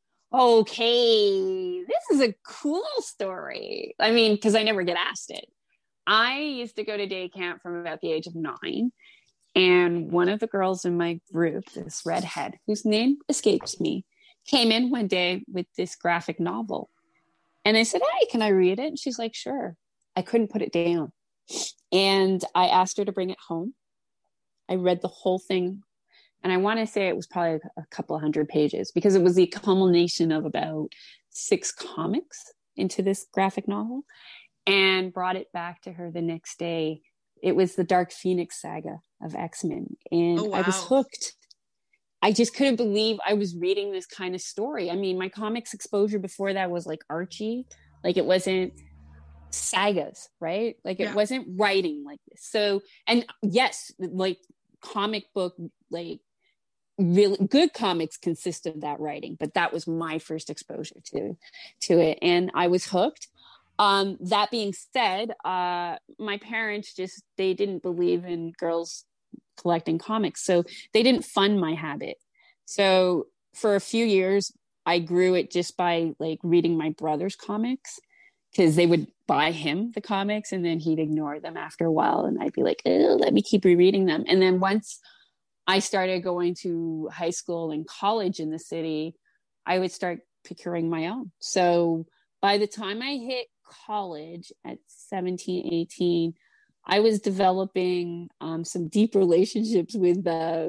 Okay, this is a cool story. I mean, because I never get asked it. I used to go to day camp from about the age of 9. And one of the girls in my group, this redhead, whose name escapes me, came in one day with this graphic novel. And I said, hey, can I read it? And she's like, sure. I couldn't put it down. And I asked her to bring it home. I read the whole thing. And I want to say it was probably a couple 100 pages, because it was the culmination of about 6 comics into this graphic novel, and brought it back to her the next day. It was the Dark Phoenix saga of X-Men. And I was hooked. I just couldn't believe I was reading this kind of story. I mean, my comics exposure before that was like Archie. Like, it wasn't sagas, right? Like, it wasn't writing like this. So, and yes, like comic book, like really good comics consist of that writing, but that was my first exposure to it. And I was hooked. That being said, my parents they didn't believe in girls collecting comics, so they didn't fund my habit. So for a few years, I grew it just by like reading my brother's comics, because they would buy him the comics and then he'd ignore them after a while, and I'd be like, oh, let me keep rereading them. And then once I started going to high school and college in the city, I would start procuring my own. So by the time I hit college at 17, 18, I was developing some deep relationships with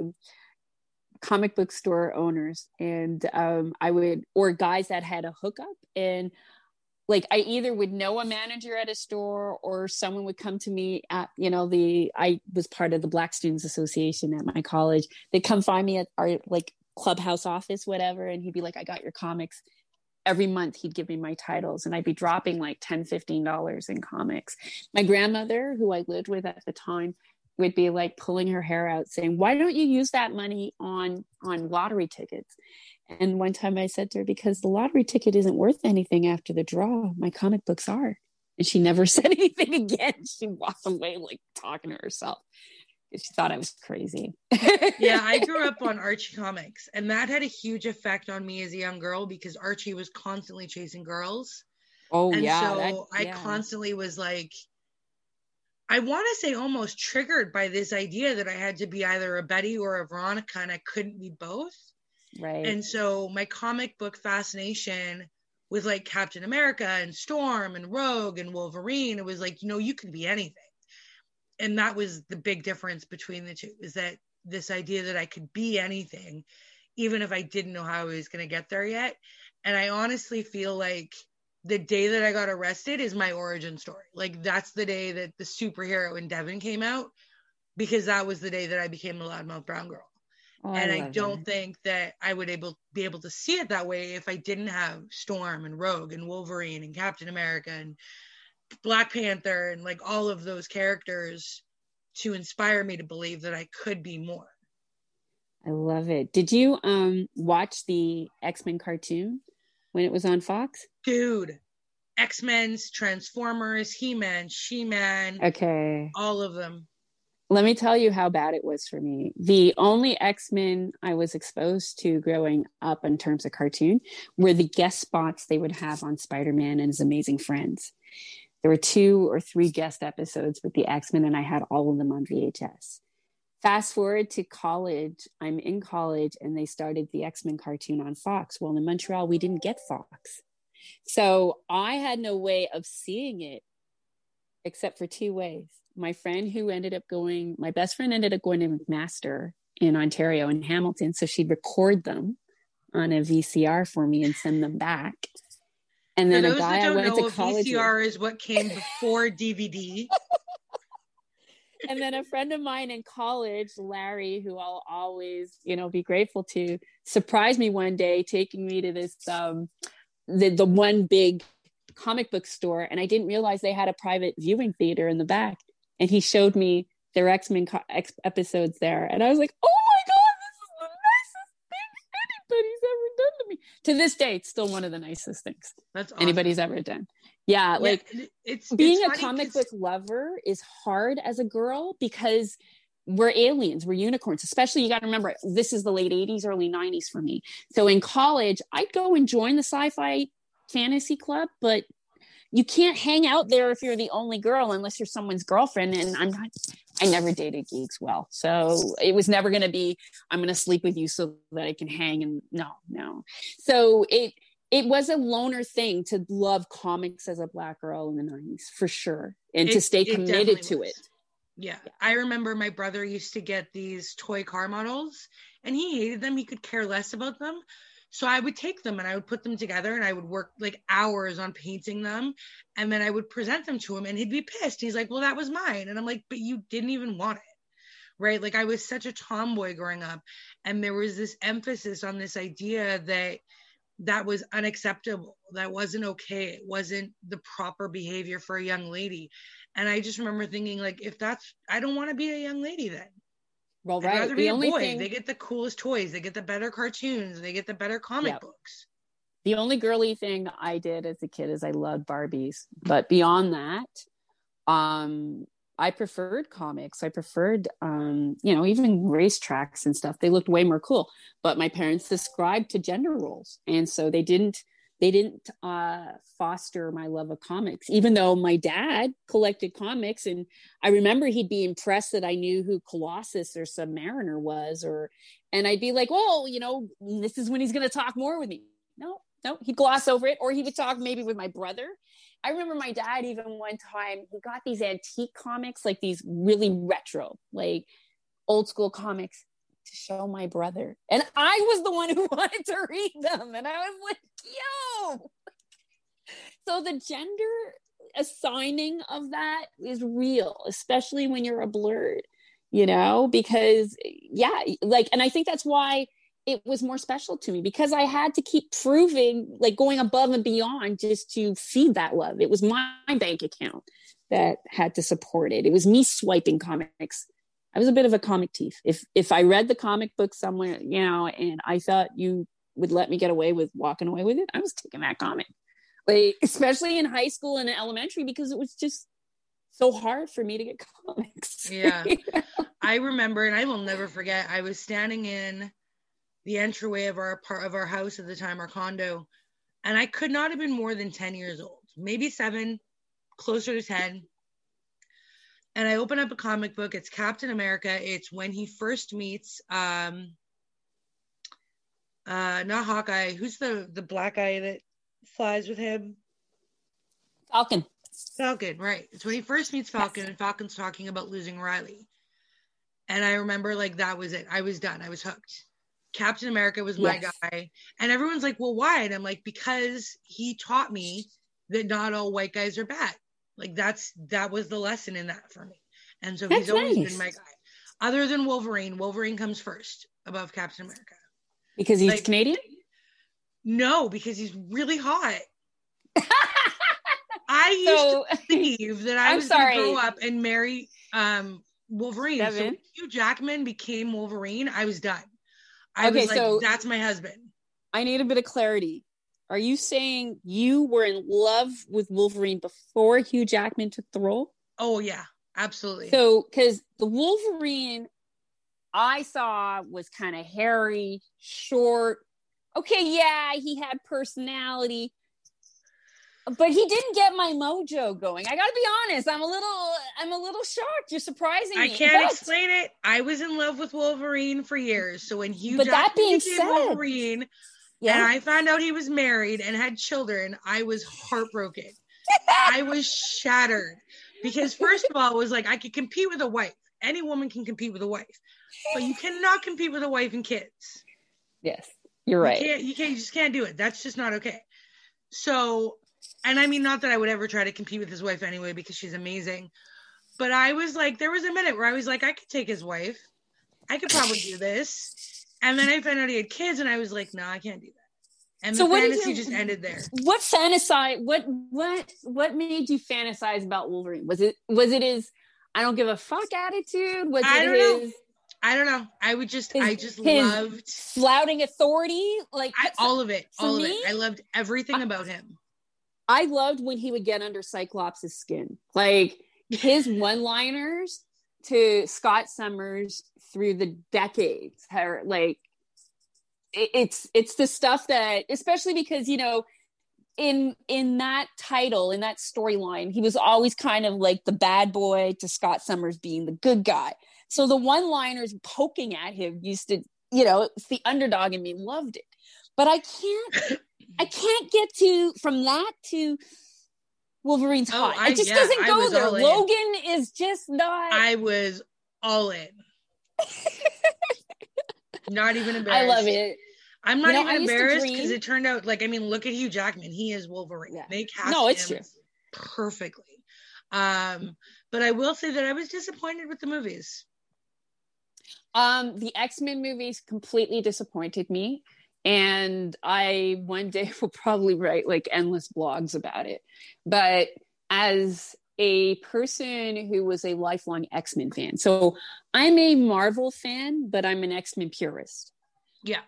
comic book store owners, and or guys that had a hookup. And like, I either would know a manager at a store, or someone would come to me at, I was part of the Black Students Association at my college. They'd come find me at our like clubhouse office, whatever. And he'd be like, I got your comics. Every month he'd give me my titles, and I'd be dropping like $10, $15 in comics. My grandmother, who I lived with at the time, would be like pulling her hair out saying, why don't you use that money on lottery tickets? And one time I said to her, because the lottery ticket isn't worth anything after the draw. My comic books are. And she never said anything again. She walked away like talking to herself. She thought I was crazy. Yeah, I grew up on Archie comics, and that had a huge effect on me as a young girl, because Archie was constantly chasing girls. Oh, and yeah. So I constantly was like, I want to say almost triggered by this idea that I had to be either a Betty or a Veronica, and I couldn't be both. Right. And so my comic book fascination with like Captain America and Storm and Rogue and Wolverine, it was like, you can be anything. And that was the big difference between the two, is that this idea that I could be anything, even if I didn't know how I was going to get there yet. And I honestly feel like the day that I got arrested is my origin story. Like, that's the day that the superhero in Devon came out, because that was the day that I became the loudmouth brown girl. Oh, and I don't think that I would be able to see it that way if I didn't have Storm and Rogue and Wolverine and Captain America and Black Panther and like all of those characters to inspire me to believe that I could be more. I love it. Did you watch the X-Men cartoon when it was on Fox? Dude, X-Men's, Transformers, He-Man, She-Man. Okay. All of them. Let me tell you how bad it was for me. The only X-Men I was exposed to growing up in terms of cartoon were the guest spots they would have on Spider-Man and His Amazing Friends. There were 2 or 3 guest episodes with the X-Men, and I had all of them on VHS. Fast forward to college. I'm in college, and they started the X-Men cartoon on Fox. Well, in Montreal, we didn't get Fox. So I had no way of seeing it except for 2 ways. My best friend ended up going to McMaster in Ontario, in Hamilton. So she'd record them on a VCR for me and send them back. And then a guy I went to college with. VCR is what came before DVD. And then a friend of mine in college, Larry, who I'll always, be grateful to, surprised me one day, taking me to this, the one big comic book store. And I didn't realize they had a private viewing theater in the back. And he showed me their X-Men episodes there. And I was like, oh my God, this is the nicest thing anybody's ever done to me. To this day, it's still one of the nicest things anybody's ever done. Yeah, it's being a comic book lover is hard as a girl because we're aliens, we're unicorns. Especially, you got to remember, this is the late 80s, early 90s for me. So in college, I'd go and join the sci-fi fantasy club, but you can't hang out there if you're the only girl unless you're someone's girlfriend. And I never dated geeks well. So it was never going to be, I'm going to sleep with you so that I can hang. And no. So it was a loner thing to love comics as a Black girl in the 90s, for sure. And to stay committed to it. Yeah. I remember my brother used to get these toy car models and he hated them. He could care less about them. So I would take them and I would put them together and I would work like hours on painting them. And then I would present them to him and he'd be pissed. He's like, well, that was mine. And I'm like, but you didn't even want it. Right. Like I was such a tomboy growing up. And there was this emphasis on this idea that was unacceptable. That wasn't okay. It wasn't the proper behavior for a young lady. And I just remember thinking like, I don't want to be a young lady then. Well, right. I'd rather be a boy. They get the coolest toys. They get the better cartoons. They get the better comic books. The only girly thing I did as a kid is I loved Barbies. But beyond that, I preferred comics. I preferred, even racetracks and stuff. They looked way more cool. But my parents subscribed to gender roles. And so they didn't foster my love of comics, even though my dad collected comics. And I remember he'd be impressed that I knew who Colossus or Submariner was, and I'd be like, oh, this is when he's going to talk more with me. No, he'd gloss over it, or he would talk maybe with my brother. I remember my dad, even one time, he got these antique comics, like these really retro, like old school comics, to show my brother. And I was the one who wanted to read them. And I was like, yo. So the gender assigning of that is real, especially when you're a blurred, because and I think that's why it was more special to me, because I had to keep proving, like going above and beyond just to feed that love. It was my bank account that had to support it. It was me swiping comics. I was a bit of a comic thief. If I read the comic book somewhere, and I thought you would let me get away with walking away with it, I was taking that comic. Like, especially in high school and elementary, because it was just so hard for me to get comics. Yeah. I remember, and I will never forget, I was standing in the entryway of our house at the time, our condo, and I could not have been more than 10 years old, maybe 7, closer to 10. And I open up a comic book. It's Captain America. It's when he first meets, not Hawkeye. Who's the black guy that flies with him? Falcon, right. It's when he first meets Falcon, yes. And Falcon's talking about losing Riley. And I remember, like, that was it. I was done. I was hooked. Captain America was my guy. And everyone's like, well, why? And I'm like, because he taught me that not all white guys are bad. Like that was the lesson in that for me. And so That's he's always nice. been my guy. Other than Wolverine, Wolverine comes first above Captain America. Because he's Like, Canadian? No, because he's really hot. I used to believe that I was going to grow up and marry Wolverine. Devin? So when Hugh Jackman became Wolverine, I was done. I was like, that's my husband. I need a bit of clarity. Are you saying you were in love with Wolverine before Hugh Jackman took the role? Oh, yeah, absolutely. So, because the Wolverine I saw was kind of hairy, short. Okay, yeah, he had personality, but he didn't get my mojo going. I gotta be honest. I'm a little shocked. You're surprising me. I can't explain it. I was in love with Wolverine for years. So when Hugh Jackman became Wolverine, and I found out he was married and had children, I was heartbroken. I was shattered because first of all, it was like I could compete with a wife. Any woman can compete with a wife, but you cannot compete with a wife and kids. Yes, you're right. You just can't do it. That's just not okay. So, and I mean, not that I would ever try to compete with his wife anyway, because she's amazing. But I was like, there was a minute where I was like, I could take his wife. I could probably do this. And then I found out he had kids, and I was like, no, I can't do that. And so the fantasy just ended there. What made you fantasize about Wolverine? Was it his I don't give a fuck attitude? I don't know. I just loved flouting authority, like all of it. I loved everything about him. I loved when he would get under Cyclops' skin, like his one-liners to Scott Summers through the decades. Like it's the stuff that, especially because, you know, in that title, in that storyline, he was always kind of like the bad boy to Scott Summers being the good guy. So the one-liners poking at him used to, you know, it's the underdog in me loved it. But I can't get from that to Wolverine's hot. It just doesn't go there. Logan is just not. I was all in. Not even embarrassed. I love it. I'm not even embarrassed because it turned out, like, I mean, look at Hugh Jackman. He is Wolverine. Yeah. They cast him perfectly. But I will say that I was disappointed with the movies. The X-Men movies completely disappointed me. And I one day will probably write like endless blogs about it. But as a person who was a lifelong X-Men fan, so I'm a Marvel fan, but I'm an X-Men purist. Yeah.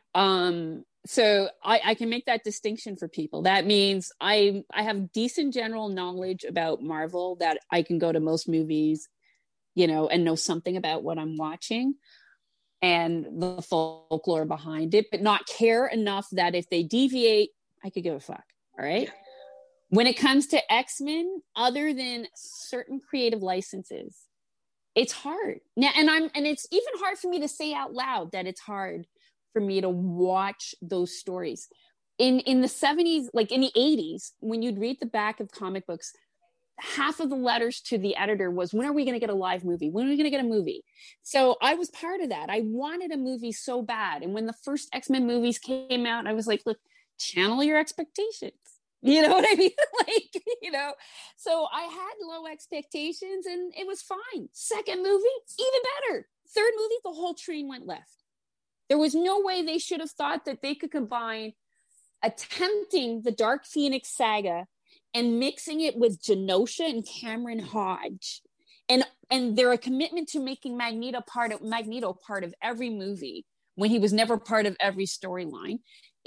So I can make that distinction for people. That means I have decent general knowledge about Marvel, that I can go to most movies, you know, and know something about what I'm watching and the folklore behind it, but not care enough that if they deviate, I could give a fuck. All right. Yeah. When it comes to X-Men, other than certain creative licenses, it's hard now. And it's even hard for me to say out loud that it's hard for me to watch those stories. In the 70s, like in the 80s, when you'd read the back of comic books, half of the letters to the editor was, when are we going to get a live movie? When are we going to get a movie? So I was part of that. I wanted a movie so bad. And when the first X-Men movies came out, I was like, look, channel your expectations. You know what I mean? Like, you know, so I had low expectations and it was fine. Second movie, even better. Third movie, the whole train went left. There was no way they should have thought that they could combine attempting the Dark Phoenix saga and mixing it with Genosha and Cameron Hodge, and they're a commitment to making Magneto part of every movie when he was never part of every storyline.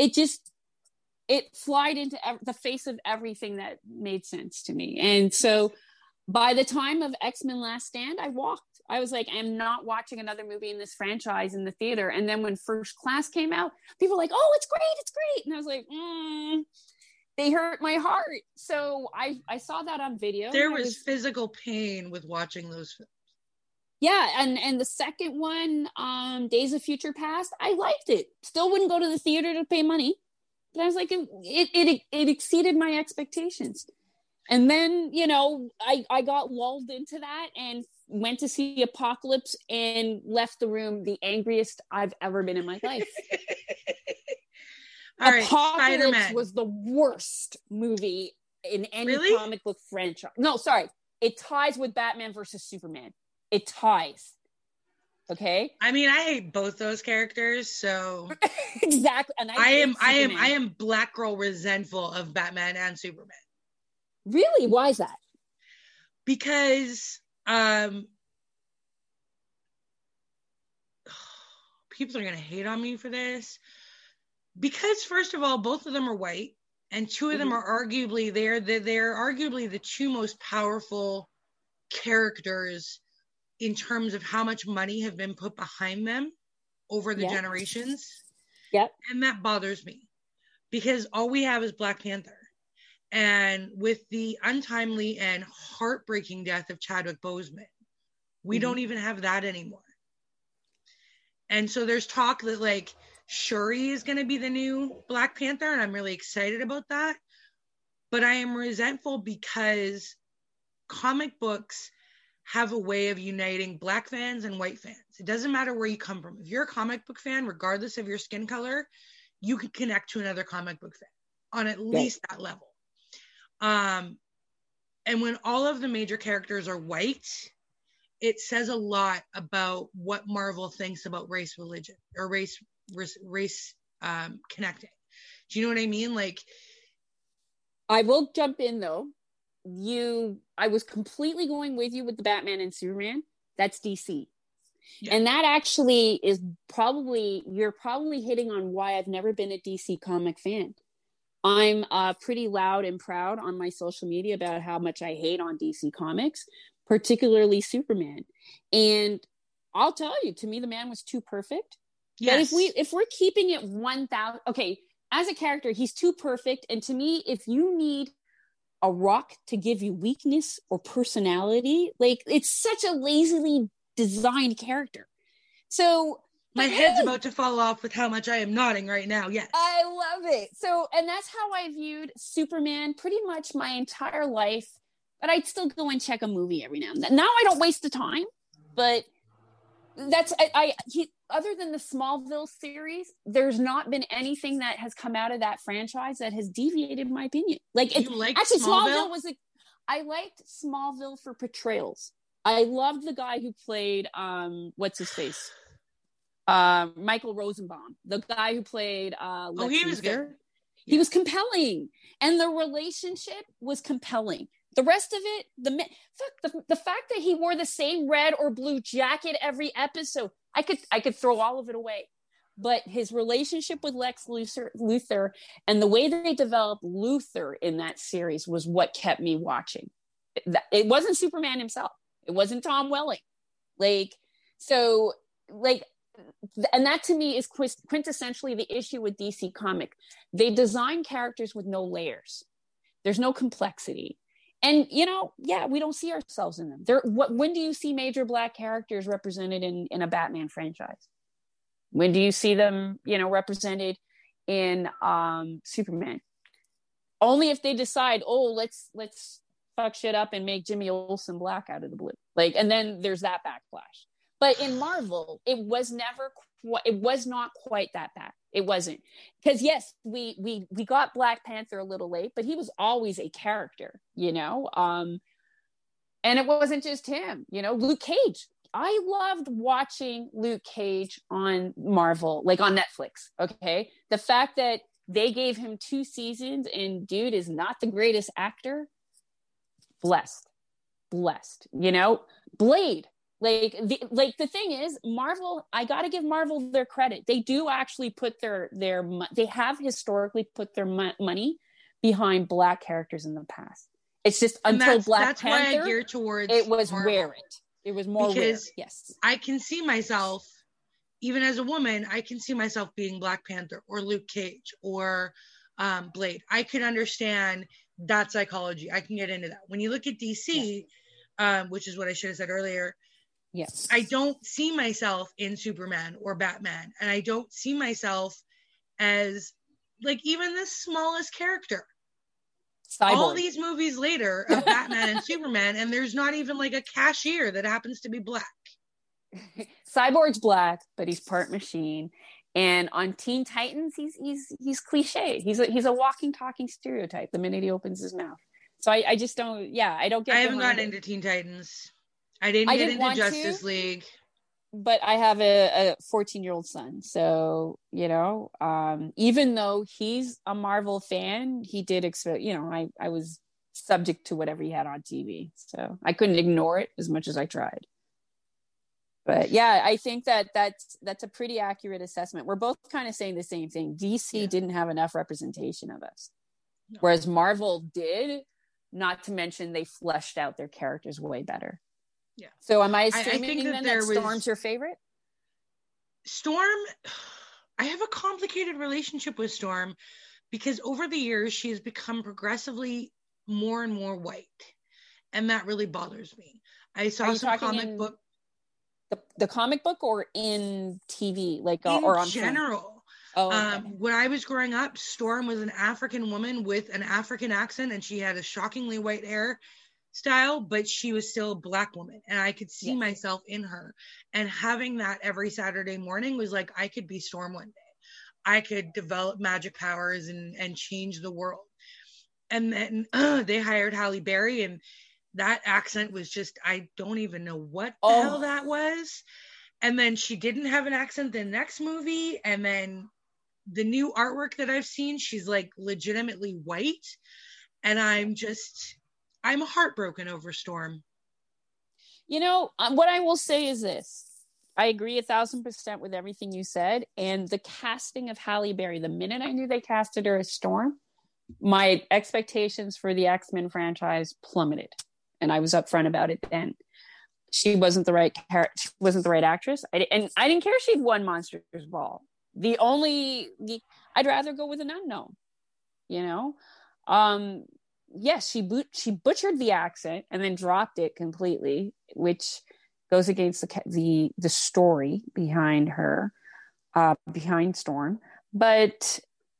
It flied into the face of everything that made sense to me. And so by the time of X-Men Last Stand, I walked. I was like, I'm not watching another movie in this franchise in the theater. And then when First Class came out, people were like, oh, it's great. And I was like, they hurt my heart. So I saw that on video. There was physical pain with watching those films. Yeah, and the second one, Days of Future Past, I liked it. Still wouldn't go to the theater to pay money. But I was like, it exceeded my expectations. And then, you know, I got lulled into that and went to see Apocalypse and left the room the angriest I've ever been in my life. All right, Apocalypse Spider-Man was the worst movie in any Really? comic book franchise. No, sorry. It ties with Batman versus Superman. It ties. Okay? I mean, I hate both those characters, so Exactly. And I am Superman. black girl resentful of Batman and Superman. Really? Why is that? Because people are going to hate on me for this. Because first of all, both of them are white, and two of them are arguably they're arguably the two most powerful characters in terms of how much money have been put behind them over the generations. Yep. And that bothers me because all we have is Black Panther. And with the untimely and heartbreaking death of Chadwick Boseman, we don't even have that anymore. And so there's talk that like Shuri is going to be the new Black Panther, and I'm really excited about that. But I am resentful because comic books have a way of uniting Black fans and white fans. It doesn't matter where you come from. If you're a comic book fan, regardless of your skin color, you can connect to another comic book fan on at least that level. And when all of the major characters are white, it says a lot about what Marvel thinks about race religion or race connecting. Do you know what I mean? Like, I will jump in though. I was completely going with you with the Batman and Superman. That's DC. Yeah. And that actually is you're probably hitting on why I've never been a DC comic fan. I'm pretty loud and proud on my social media about how much I hate on DC comics, particularly Superman. And I'll tell you, to me, the man was too perfect. Yes. But if we're keeping it 1,000, okay, as a character, he's too perfect. And to me, if you need a rock to give you weakness or personality, like, it's such a lazily designed character. So my head's about to fall off with how much I am nodding right now. Yes. I love it. So, and that's how I viewed Superman pretty much my entire life. But I'd still go and check a movie every now and then. Now I don't waste the time, but that's other than the Smallville series, there's not been anything that has come out of that franchise that has deviated my opinion. Like, actually Smallville was I liked Smallville for portrayals. I loved the guy who played what's his face? Michael Rosenbaum, the guy who played Lex he was Luthor. good. He was compelling, and the relationship was compelling. The rest of it, the fact that he wore the same red or blue jacket every episode, I could throw all of it away. But his relationship with Lex Luthor and the way that they developed Luthor in that series was what kept me watching. It wasn't Superman himself. It wasn't Tom Welling. And that to me is quintessentially the issue with DC Comics. They design characters with no layers. There's no complexity. And, we don't see ourselves in them. When do you see major Black characters represented in a Batman franchise? When do you see them, represented in Superman? Only if they decide, let's fuck shit up and make Jimmy Olsen Black out of the blue. And then there's that backlash. But in Marvel, it was not quite that bad. It wasn't. Because yes, we got Black Panther a little late, but he was always a character, and it wasn't just him, Luke Cage. I loved watching Luke Cage on Marvel, on Netflix. Okay. The fact that they gave him 2 seasons and dude is not the greatest actor. Blessed, Blade. The thing is, Marvel, I got to give Marvel their credit. They do actually put they have historically put their money behind Black characters in the past. It's just until Black Panther, why I gear towards it was Marvel. It was more because rare. Yes. I can see myself, even as a woman, I can see myself being Black Panther or Luke Cage or Blade. I can understand that psychology. I can get into that. When you look at DC, which is what I should have said earlier, yes, I don't see myself in Superman or Batman, and I don't see myself as even the smallest character. Cyborg. All these movies later of Batman and Superman, and there's not even a cashier that happens to be Black. Cyborg's Black, but he's part machine. And on Teen Titans, he's cliche. He's a walking, talking stereotype the minute he opens his mouth. So I just don't. Yeah, I don't get. I haven't behind gotten it. into Teen Titans. I didn't get into Justice League. But I have a 14-year-old son, so even though he's a Marvel fan, he did I was subject to whatever he had on TV, so I couldn't ignore it as much as I tried. But yeah, I think that's a pretty accurate assessment. We're both kind of saying the same thing. DC didn't have enough representation of us, whereas Marvel did. Not to mention they fleshed out their characters way better. Yeah. So am I assuming that Storm's your favorite? Storm, I have a complicated relationship with Storm because over the years she has become progressively more and more white, and that really bothers me. I saw some comic book. The comic book or in TV, or on general. Film? Oh, okay. When I was growing up, Storm was an African woman with an African accent, and she had a shockingly white hair style, but she was still a Black woman, and I could see myself in her. And having that every Saturday morning was like, I could be Storm one day. I could develop magic powers and change the world. And then they hired Halle Berry, and that accent was just, I don't even know what the hell that was. And then she didn't have an accent the next movie, and then the new artwork that I've seen, she's like legitimately white, and I'm heartbroken over Storm. What I will say is this. I agree 1,000% with everything you said. And the casting of Halle Berry, the minute I knew they casted her as Storm, my expectations for the X-Men franchise plummeted. And I was upfront about it then. She wasn't the right actress. I didn't care she'd won Monsters Ball. I'd rather go with an unknown, Yes, she butchered the accent and then dropped it completely, which goes against the story behind her, behind Storm. But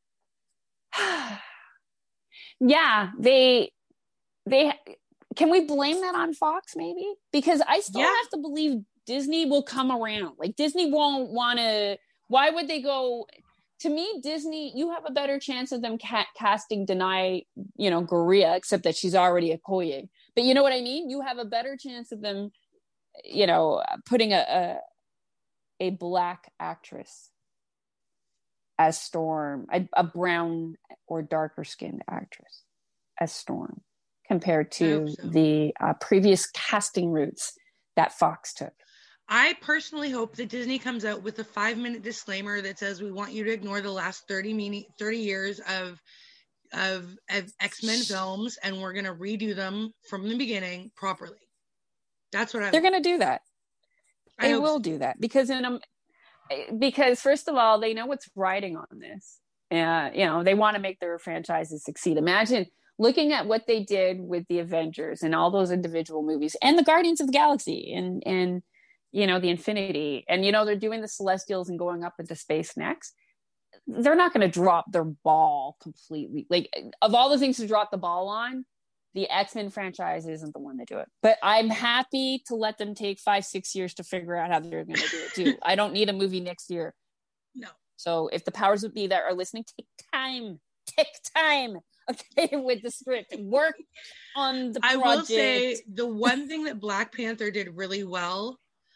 yeah, they can we blame that on Fox maybe? Because I still have to believe Disney will come around. Like Disney won't want to. Why would they go? To me, Disney, you have a better chance of them casting Denai, Guerrilla, except that she's already Okoye. But you know what I mean? You have a better chance of them, putting a Black actress as Storm, a brown or darker skinned actress as Storm, compared to the previous casting routes that Fox took. I personally hope that Disney comes out with a 5-minute disclaimer that says we want you to ignore the last 30 years of X-Men films, and we're going to redo them from the beginning properly. That's what they're going to do that. They will do that because first of all, they know what's riding on this. They want to make their franchises succeed. Imagine looking at what they did with the Avengers and all those individual movies and the Guardians of the Galaxy and the Infinity, and they're doing the Celestials and going up into space next. They're not going to drop their ball completely. Like, of all the things to drop the ball on, the X-Men franchise isn't the one to do it. But I'm happy to let them take 5-6 years to figure out how they're going to do it too. I don't need a movie next year. No. So if the powers that be that are listening, take time, okay, with the script, work on the project. I will say the one thing that Black Panther did really well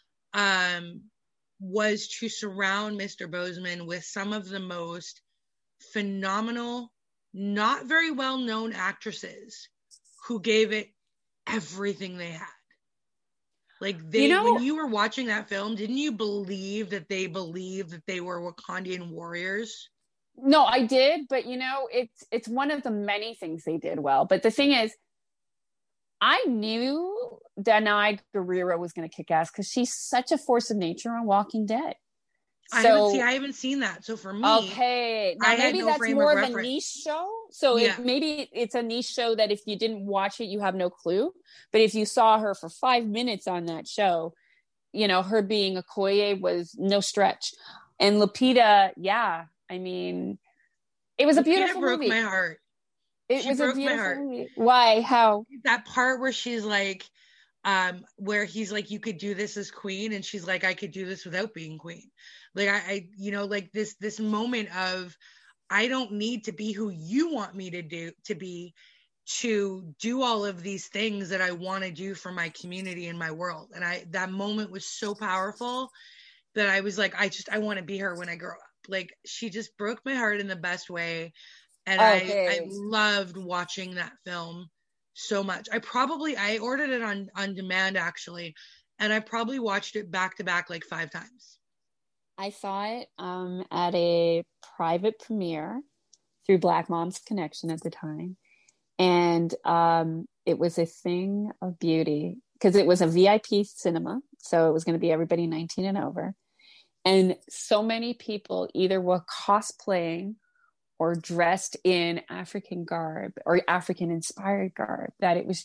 was to surround Mr. Boseman with some of the most phenomenal, not very well known actresses who gave it everything they had. Like when you were watching that film, didn't you believe that they were Wakandian warriors? No, I did, but it's one of the many things they did well. But the thing is, I knew Danai Gurira was going to kick ass because she's such a force of nature on Walking Dead. I haven't seen that. So for me, okay, now maybe that's more of a niche show. So maybe it's a niche show that if you didn't watch it, you have no clue. But if you saw her for 5 minutes on that show, her being Okoye was no stretch. And Lupita, I mean, it was a beautiful movie. It broke my heart. It was a beautiful movie. Why? How? That part where she's like, where he's like, you could do this as queen, and she's like, I could do this without being queen. Like I like this moment of, I don't need to be who you want me to be. to do all of these things that I want to do for my community and my world. And that moment was so powerful that I was like, I want to be her when I grow up. Like, she just broke my heart in the best way. And I loved watching that film so much. I ordered it on demand, actually. And I probably watched it back to back like 5 times. I saw it at a private premiere through Black Moms Connection at the time. And it was a thing of beauty because it was a VIP cinema. So it was going to be everybody 19 and over. And so many people either were cosplaying or dressed in African garb or African inspired garb that it was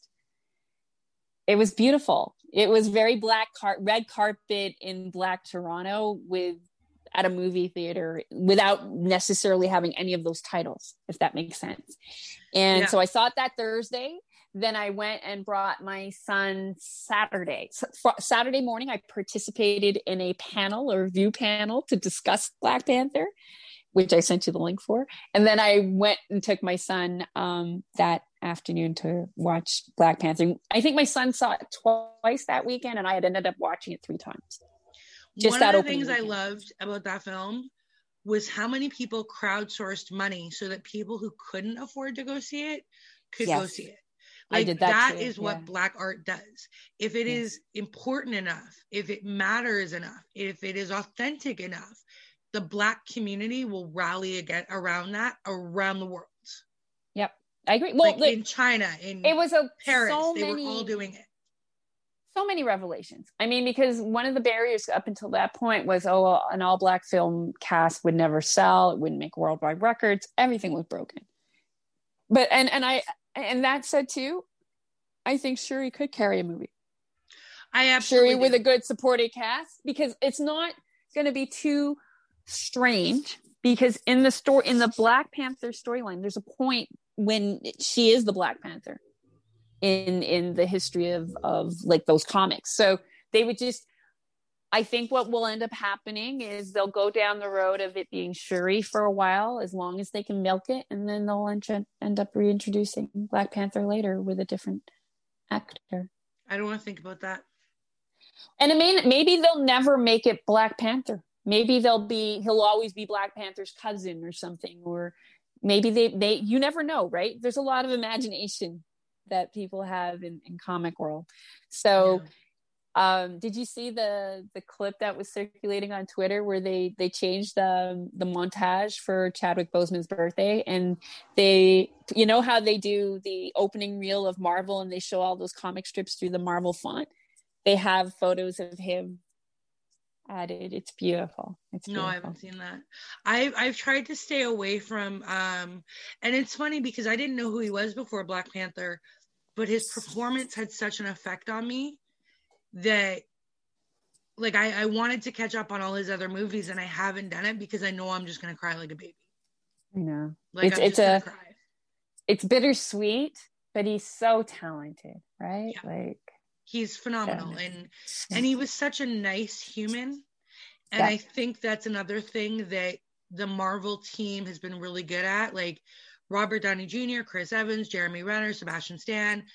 beautiful. It was very red carpet in Black Toronto at a movie theater without necessarily having any of those titles, if that makes sense. And so I saw it that Thursday. Then I went and brought my son Saturday. So Saturday morning, I participated in a panel or review panel to discuss Black Panther, which I sent you the link for. And then I went and took my son that afternoon to watch Black Panther. I think my son saw it twice that weekend, and I had ended up watching it 3 times. One of the things I loved about that film was how many people crowdsourced money so that people who couldn't afford to go see it could go see it. Like, I did that is what Black art does. If it is important enough, if it matters enough, if it is authentic enough, the Black community will rally again around that around the world. Yep, I agree. Well, like in China, it was Paris, they were all doing it. So many revelations. I mean, because one of the barriers up until that point was, an all Black film cast would never sell. It wouldn't make worldwide records. Everything was broken. But, and that said too, I think Shuri could carry a movie. I absolutely Shuri with a good supporting cast, because it's not going to be too strange, because in the Black Panther storyline, there's a point when she is the Black Panther in the history of like those comics. So they would I think what will end up happening is they'll go down the road of it being Shuri for a while, as long as they can milk it, and then they'll end up reintroducing Black Panther later with a different actor. I don't want to think about that. And maybe they'll never make it Black Panther. Maybe he'll always be Black Panther's cousin or something, or maybe they you never know, right? There's a lot of imagination that people have in comic world. So did you see the clip that was circulating on Twitter where they changed the montage for Chadwick Boseman's birthday, and they, you know how they do the opening reel of Marvel and they show all those comic strips through the Marvel font? They have photos of him added. It's beautiful. No, I haven't seen that. I've tried to stay away from and it's funny because I didn't know who he was before Black Panther, but his performance had such an effect on me that like I wanted to catch up on all his other movies, and I haven't done it because I know I'm just gonna cry like a baby. I know. Like it's bittersweet, but he's so talented, right? Yeah. Like he's phenomenal, and he was such a nice human, and I think that's another thing that the Marvel team has been really good at, like Robert Downey Jr., Chris Evans, Jeremy Renner, Sebastian Stan,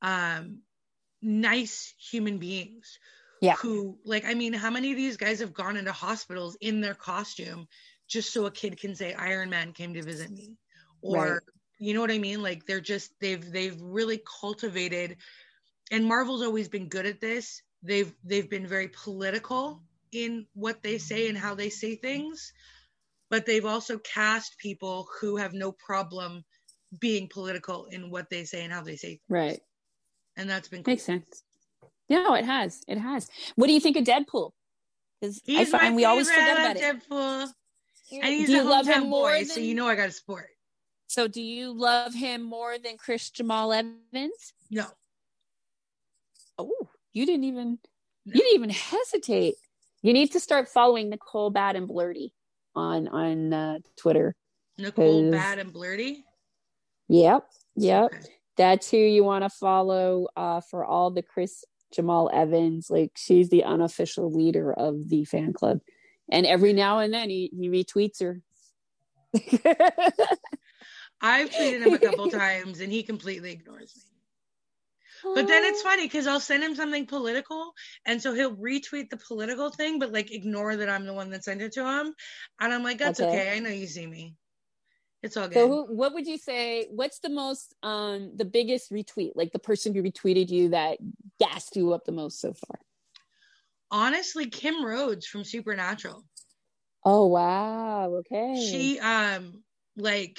nice human beings who, like, I mean, how many of these guys have gone into hospitals in their costume just so a kid can say Iron Man came to visit me, or you know what I mean? Like they've really cultivated, and Marvel's always been good at this. They've been very political in what they say and how they say things, but they've also cast people who have no problem being political in what they say and how they say things. Right. And that's been cool. Makes sense. No, it has. It has. What do you think of Deadpool? Because I find we always forget about Deadpool. And he's a hometown boy, so you know I got to support. So do you love him more than Chris Jamal Evans? No. Oh, you didn't even hesitate. You need to start following Nicole Bad and Blurty on Twitter. Nicole Bad and Blurty? Yep. Okay. That's who you want to follow for all the Chris Jamal Evans. Like, she's the unofficial leader of the fan club. And every now and then he retweets her. I've tweeted him a couple times and he completely ignores me. But then it's funny because I'll send him something political, and so he'll retweet the political thing, but like ignore that I'm the one that sent it to him. And I'm like, that's okay. I know you see me. It's all good. So what would you say, what's the most, the biggest retweet, like the person who retweeted you that gassed you up the most so far? Honestly, Kim Rhodes from Supernatural. Oh, wow. Okay. She, like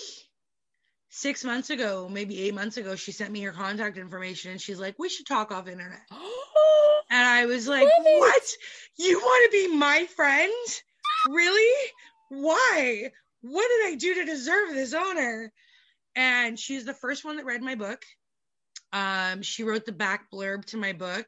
6 months ago, maybe 8 months ago, she sent me her contact information and she's like, we should talk off internet. And I was like, what? You want to be my friend? Really? Why? What did I do to deserve this honor? And she's the first one that read my book. She wrote the back blurb to my book.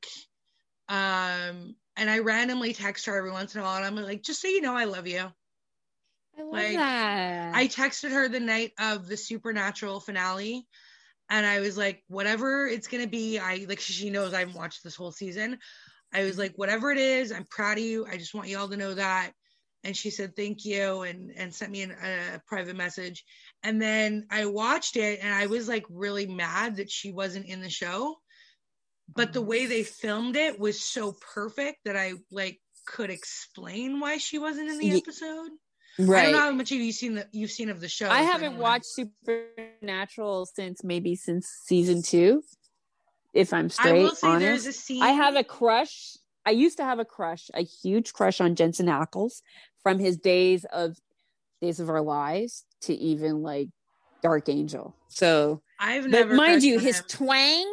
And I randomly text her every once in a while. And I'm like, just so you know, I love you. I love that. I texted her the night of the Supernatural finale. And I was like, whatever it's going to be, she knows I haven't watched this whole season. I was like, whatever it is, I'm proud of you. I just want you all to know that. And she said, thank you. And sent me a private message. And then I watched it and I was like really mad that she wasn't in the show. But the way they filmed it was so perfect that I like could explain why she wasn't in the episode. Right. I don't know how much you've seen of the show. I haven't watched Supernatural since season 2. If I'm straight, I will say honest. There's a scene. I have a crush. I used to have a huge crush on Jensen Ackles from his Days of Our Lives to even like Dark Angel. So I've never. But mind you, his twang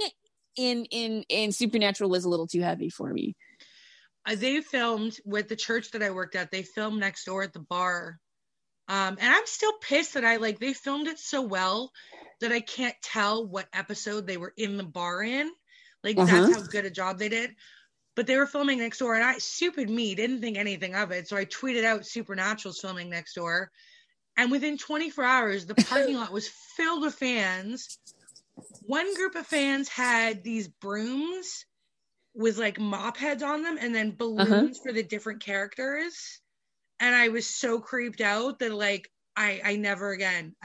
in Supernatural was a little too heavy for me. They filmed with the church that I worked at. They filmed next door at the bar. And I'm still pissed that they filmed it so well that I can't tell what episode they were in the bar in. That's how good a job they did. But they were filming next door, and stupid me, didn't think anything of it. So I tweeted out Supernatural's filming next door. And within 24 hours, the parking lot was filled with fans. One group of fans had these brooms with like mop heads on them and then balloons for the different characters. And I was so creeped out that like, I never again,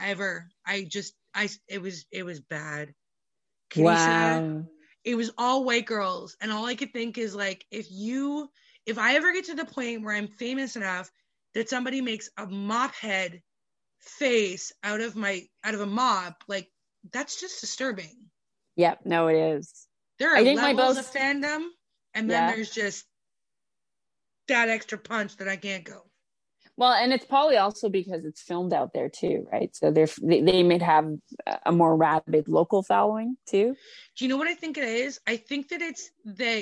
it was bad. Wow. It was all white girls. And all I could think is like, if I ever get to the point where I'm famous enough that somebody makes a mop head face out of a mop, like that's just disturbing. Yep. No, it is. There are levels of fandom, and then there's just that extra punch that I can't go. Well, and it's probably also because it's filmed out there too, right? So they may have a more rabid local following too. Do you know what I think it is? I think that it's that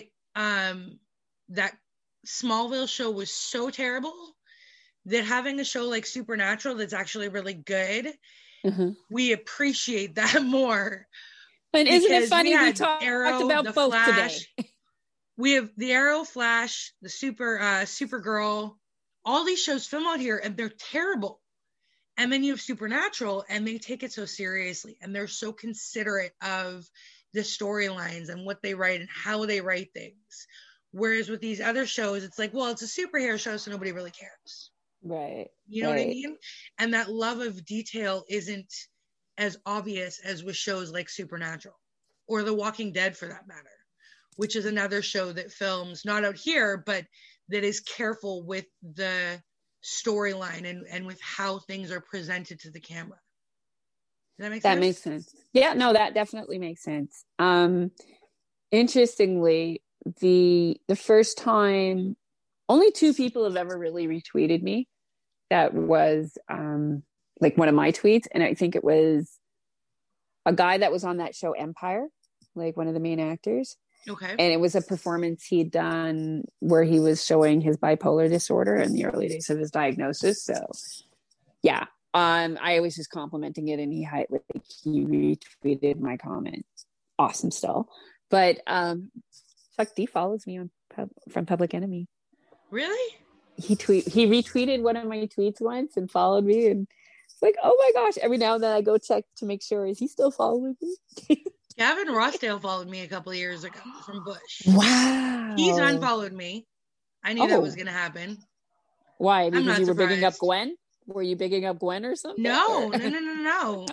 that Smallville show was so terrible that having a show like Supernatural that's actually really good, we appreciate that more. And isn't it funny we talked about both Flash, today? We have the Arrow, Flash, the Supergirl, all these shows film out here, and they're terrible. And then you have Supernatural, and they take it so seriously, and they're so considerate of the storylines and what they write and how they write things. Whereas with these other shows, it's like, well, it's a superhero show, so nobody really cares. Right. You know what I mean? And that love of detail isn't as obvious as with shows like Supernatural or The Walking Dead for that matter, which is another show that films not out here, but that is careful with the storyline and with how things are presented to the camera. Does that make sense? That makes sense. Yeah, no, that definitely makes sense. Interestingly, the first time only 2 people have ever really retweeted me. That was like one of my tweets. And I think it was a guy that was on that show Empire, like one of the main actors. Okay. And it was a performance he'd done where he was showing his bipolar disorder in the early days of his diagnosis. So yeah, I was just complimenting it, and he retweeted my comment. Awesome still. But Chuck D follows me from Public Enemy. Really? He retweeted one of my tweets once and followed me, and it's like, oh my gosh, every now and then I go check to make sure, is he still following me? Gavin Rossdale followed me a couple of years ago from Bush. Wow. He's unfollowed me. I knew that was going to happen. Why? Because you were bigging up Gwen? Were you bigging up Gwen or something? No.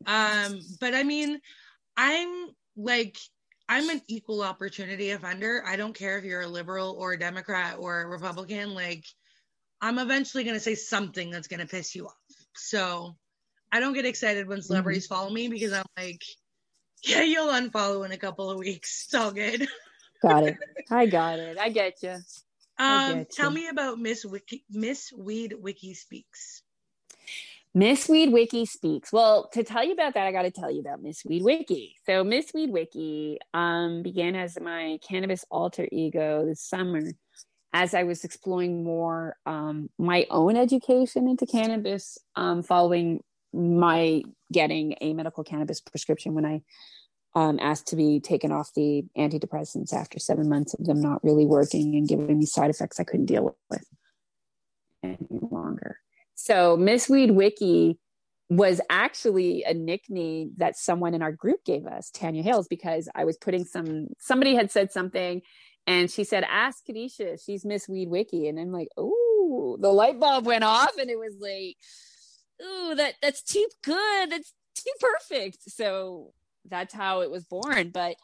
But I mean, I'm an equal opportunity offender. I don't care if you're a liberal or a Democrat or a Republican. Like, I'm eventually going to say something that's going to piss you off. So I don't get excited when celebrities follow me, because I'm like, yeah, you'll unfollow in a couple of weeks. It's all good. Got it. I got it. I get you. Tell me about Miss Weed Wiki Speaks. Miss Weed Wiki Speaks. Well, to tell you about that, I got to tell you about Miss Weed Wiki. So Miss Weed Wiki began as my cannabis alter ego this summer, as I was exploring more my own education into cannabis, following my getting a medical cannabis prescription when I asked to be taken off the antidepressants after 7 months of them not really working and giving me side effects I couldn't deal with any longer. So Miss Weed Wiki was actually a nickname that someone in our group gave us, Tanya Hales, because I was putting somebody had said something and she said, ask Kadisha, she's Miss Weed Wiki. And I'm like, oh, the light bulb went off and it was like, ooh, that's too good. That's too perfect. So that's how it was born. But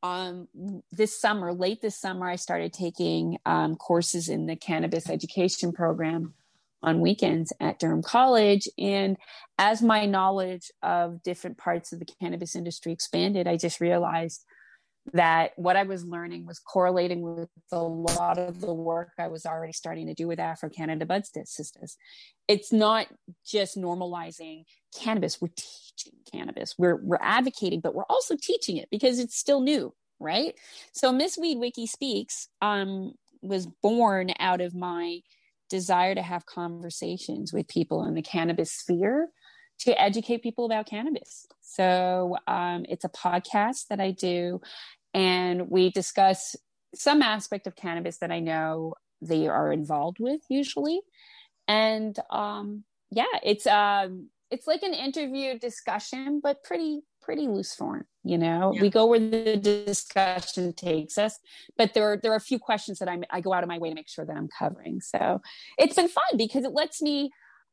late this summer, I started taking courses in the cannabis education program on weekends at Durham College. And as my knowledge of different parts of the cannabis industry expanded, I just realized that what I was learning was correlating with a lot of the work I was already starting to do with Afro-Canada Bud Sisters. It's not just normalizing cannabis, we're teaching cannabis. We're advocating, but we're also teaching it because it's still new, right? So Miss Weed Wiki Speaks was born out of my desire to have conversations with people in the cannabis sphere to educate people about cannabis. So it's a podcast that I do, and we discuss some aspect of cannabis that I know they are involved with usually. And it's like an interview discussion, but pretty loose form, you know. Yeah. We go where the discussion takes us, but there are a few questions that I go out of my way to make sure that I'm covering. So it's been fun because it lets me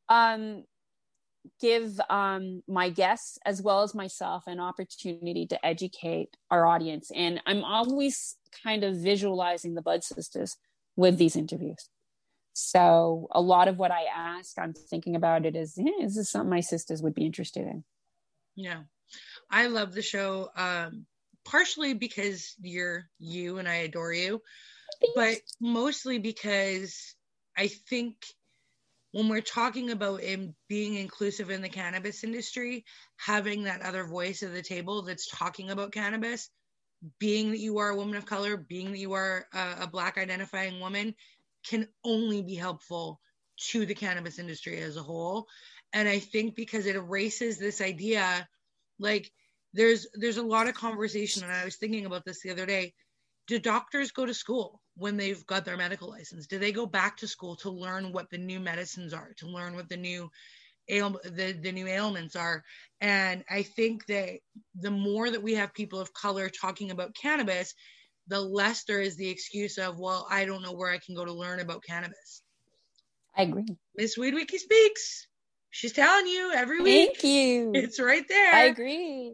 give my guests as well as myself an opportunity to educate our audience. And I'm always kind of visualizing the Bud Sisters with these interviews. So a lot of what I ask, I'm thinking about it as, is this something my sisters would be interested in? Yeah. I love the show, partially because you're you and I adore you, but mostly because I think when we're talking about being inclusive in the cannabis industry, having that other voice at the table that's talking about cannabis, being that you are a woman of color, being that you are a Black identifying woman, can only be helpful to the cannabis industry as a whole. And I think because it erases this idea, like there's a lot of conversation, and I was thinking about this the other day. Do doctors go to school when they've got their medical license? Do they go back to school to learn what the new medicines are, to learn what the new ailments are? And I think that the more that we have people of color talking about cannabis, the less there is the excuse of, well, I don't know where I can go to learn about cannabis. I agree. Miss Weed Wiki Speaks. She's telling you every week. Thank you. It's right there. I agree.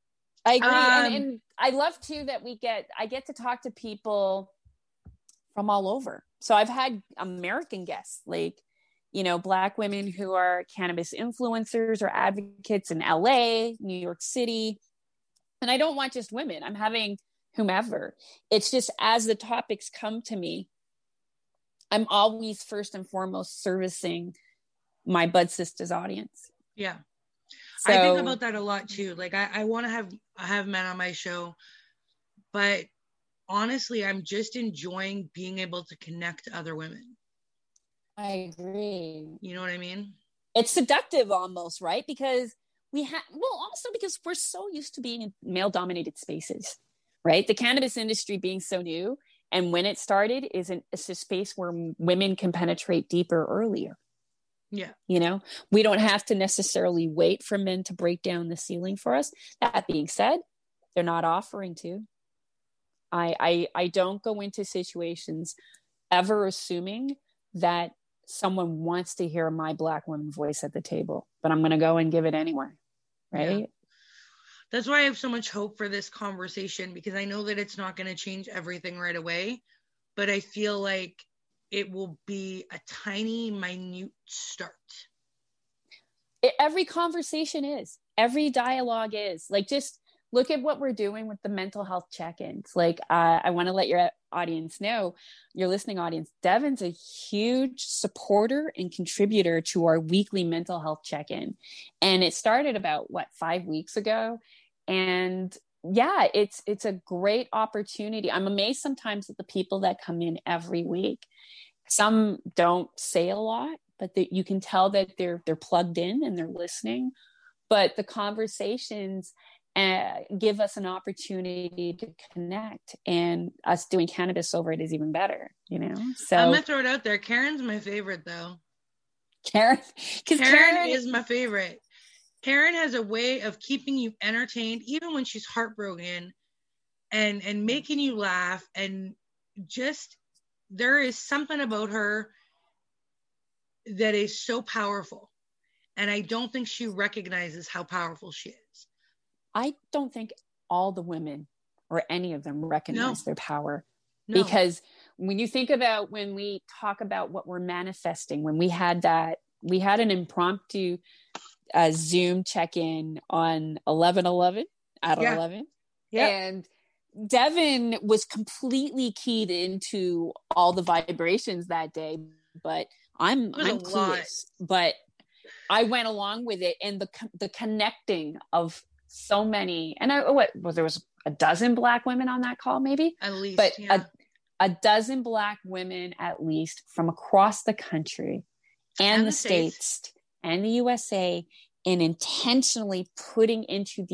And I love too that I get to talk to people from all over. So I've had American guests, like, you know, Black women who are cannabis influencers or advocates in LA, New York City. And I don't want just women. I'm having whomever. It's just as the topics come to me, I'm always first and foremost servicing my Bud Sisters audience. Yeah. So, I think about that a lot too. Like I want to have men on my show, but honestly, I'm just enjoying being able to connect to other women. I agree. You know what I mean? It's seductive almost, right? Because also because we're so used to being in male-dominated spaces, right? The cannabis industry being so new, and when it started, it's a space where women can penetrate deeper earlier. Yeah. You know, we don't have to necessarily wait for men to break down the ceiling for us. That being said, they're not offering to. I don't go into situations ever assuming that someone wants to hear my Black woman voice at the table, but I'm going to go and give it anyway. Right. That's why I have so much hope for this conversation, because I know that it's not going to change everything right away, but I feel like it will be a tiny, minute start. Every conversation is, every dialogue is. Like, just look at what we're doing with the mental health check-ins. Like, I want to let your audience know, your listening audience, Devon's a huge supporter and contributor to our weekly mental health check-in. And it started about 5 weeks ago. And yeah, it's a great opportunity. I'm amazed sometimes at the people that come in every week. Some don't say a lot, but you can tell that they're plugged in and they're listening. But the conversations give us an opportunity to connect, and us doing cannabis over it is even better, you know? So I'm gonna throw it out there. Karen's my favorite, though. Karen is my favorite. Karen has a way of keeping you entertained, even when she's heartbroken, and making you laugh, and just, there is something about her that is so powerful. And I don't think she recognizes how powerful she is. I don't think all the women or any of them recognize their power. No. Because when you think about, when we talk about what we're manifesting, when we had an impromptu Zoom check-in on 11/11 at 11. Yeah. And Devon was completely keyed into all the vibrations that day, but I'm clueless, but I went along with it, and the connecting of so many, and there was a dozen Black women on that call, maybe at least, but a dozen Black women at least from across the country and the States and the USA, and intentionally putting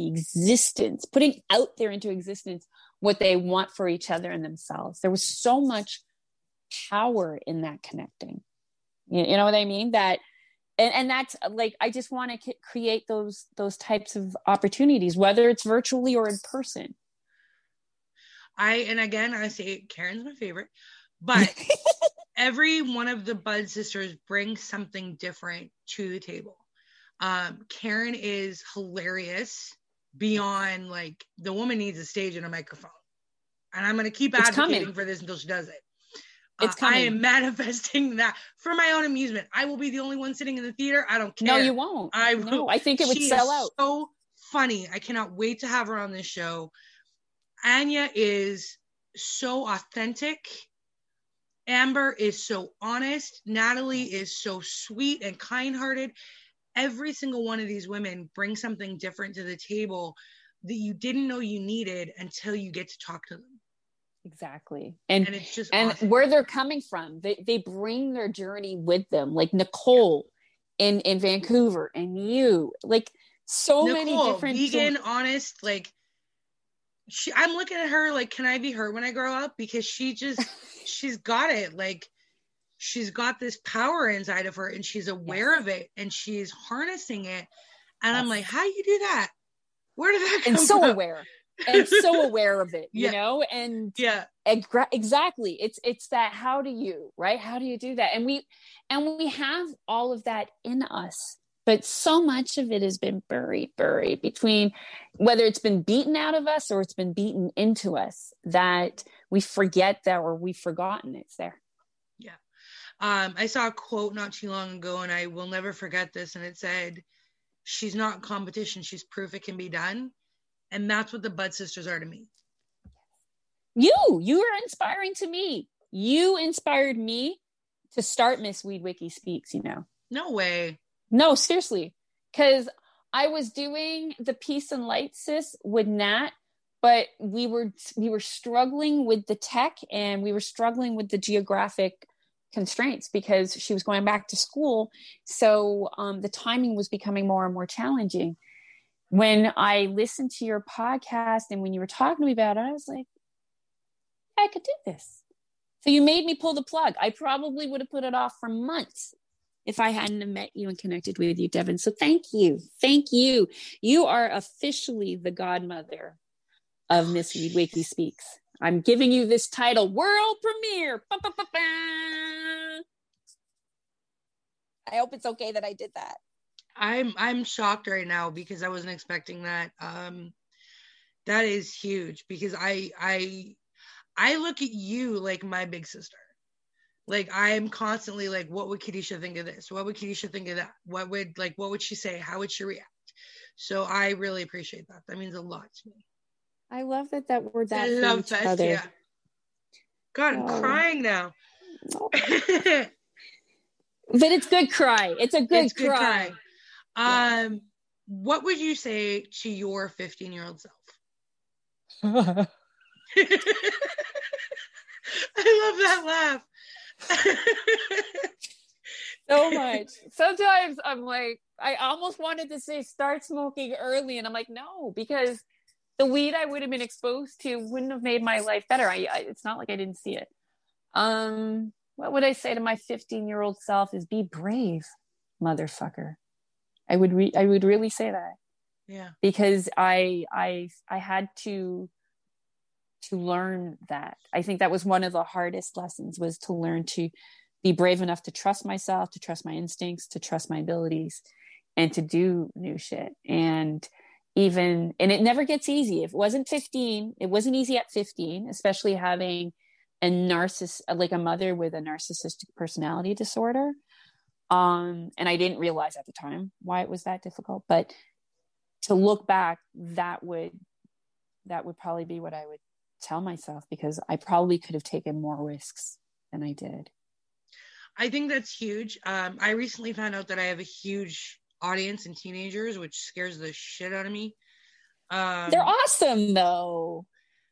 out there into existence what they want for each other and themselves. There was so much power in that connecting. You know what I mean? And that's like, I just want to create those types of opportunities, whether it's virtually or in person. I say Karen's my favorite, but every one of the Bud sisters brings something different to the table. Karen is hilarious beyond, like, the woman needs a stage and a microphone. And I'm going to keep advocating for this until she does it. It's coming. I am manifesting that for my own amusement. I will be the only one sitting in the theater. I don't care. No, you won't. I think it would sell out. So funny. I cannot wait to have her on this show. Anya is so authentic. Amber is so honest. Natalie is so sweet and kind-hearted. Every single one of these women brings something different to the table that you didn't know you needed until you get to talk to them. Exactly. And it's just awesome. Where they're coming from, they bring their journey with them, like Nicole in Vancouver, and you, like, so many different vegan, honest, like, I'm looking at her like, can I be her when I grow up? Because she's got it. Like, she's got this power inside of her, and she's aware of it, and she's harnessing it. And I'm like, how do you do that? Where did that come from? And so aware of it, you know? And exactly. It's that, how do you do that? And we have all of that in us, but so much of it has been buried between, whether it's been beaten out of us or it's been beaten into us, that we forget that, or we've forgotten it's there. Yeah. I saw a quote not too long ago, and I will never forget this. And it said, she's not competition. She's proof it can be done. And that's what the Bud sisters are to me. You are inspiring to me. You inspired me to start Miss Weed Wiki Speaks, you know. No way. No, seriously. Because I was doing the Peace and Light Sis with Nat, but we were struggling with the tech, and we were struggling with the geographic constraints because she was going back to school. So the timing was becoming more and more challenging. When I listened to your podcast and when you were talking to me about it, I was like, I could do this. So you made me pull the plug. I probably would have put it off for months if I hadn't have met you and connected with you, Devon. So thank you. Thank you. You are officially the godmother of Miss Weed Wiki Speaks. I'm giving you this title, world premiere. Ba-ba-ba-ba. I hope it's okay that I did that. I'm shocked right now because I wasn't expecting that. That is huge, because I look at you like my big sister. Like, I am constantly like, what would Kadisha think of this? What would Kadisha think of that? What would she say? How would she react? So I really appreciate that. That means a lot to me. I love that we're that I for love each that. other. Yeah. God, I'm crying now. But it's good cry. It's a good cry. What would you say to your 15-year-old self? I love that laugh. So much. Sometimes I'm like, I almost wanted to say start smoking early, and I'm like, no, because the weed I would have been exposed to wouldn't have made my life better. It's not like I didn't see it. What would I say to my 15-year-old self is be brave, motherfucker. I would really say that. Yeah. Because I had to learn that. I think that was one of the hardest lessons, was to learn to be brave enough to trust myself, to trust my instincts, to trust my abilities, and to do new shit. And it never gets easy. If it wasn't 15, it wasn't easy at 15, especially having like a mother with a narcissistic personality disorder. And I didn't realize at the time why it was that difficult, but to look back, that would probably be what I would tell myself, because I probably could have taken more risks than I did. I think that's huge. I recently found out that I have a huge audience in teenagers, which scares the shit out of me. They're awesome though.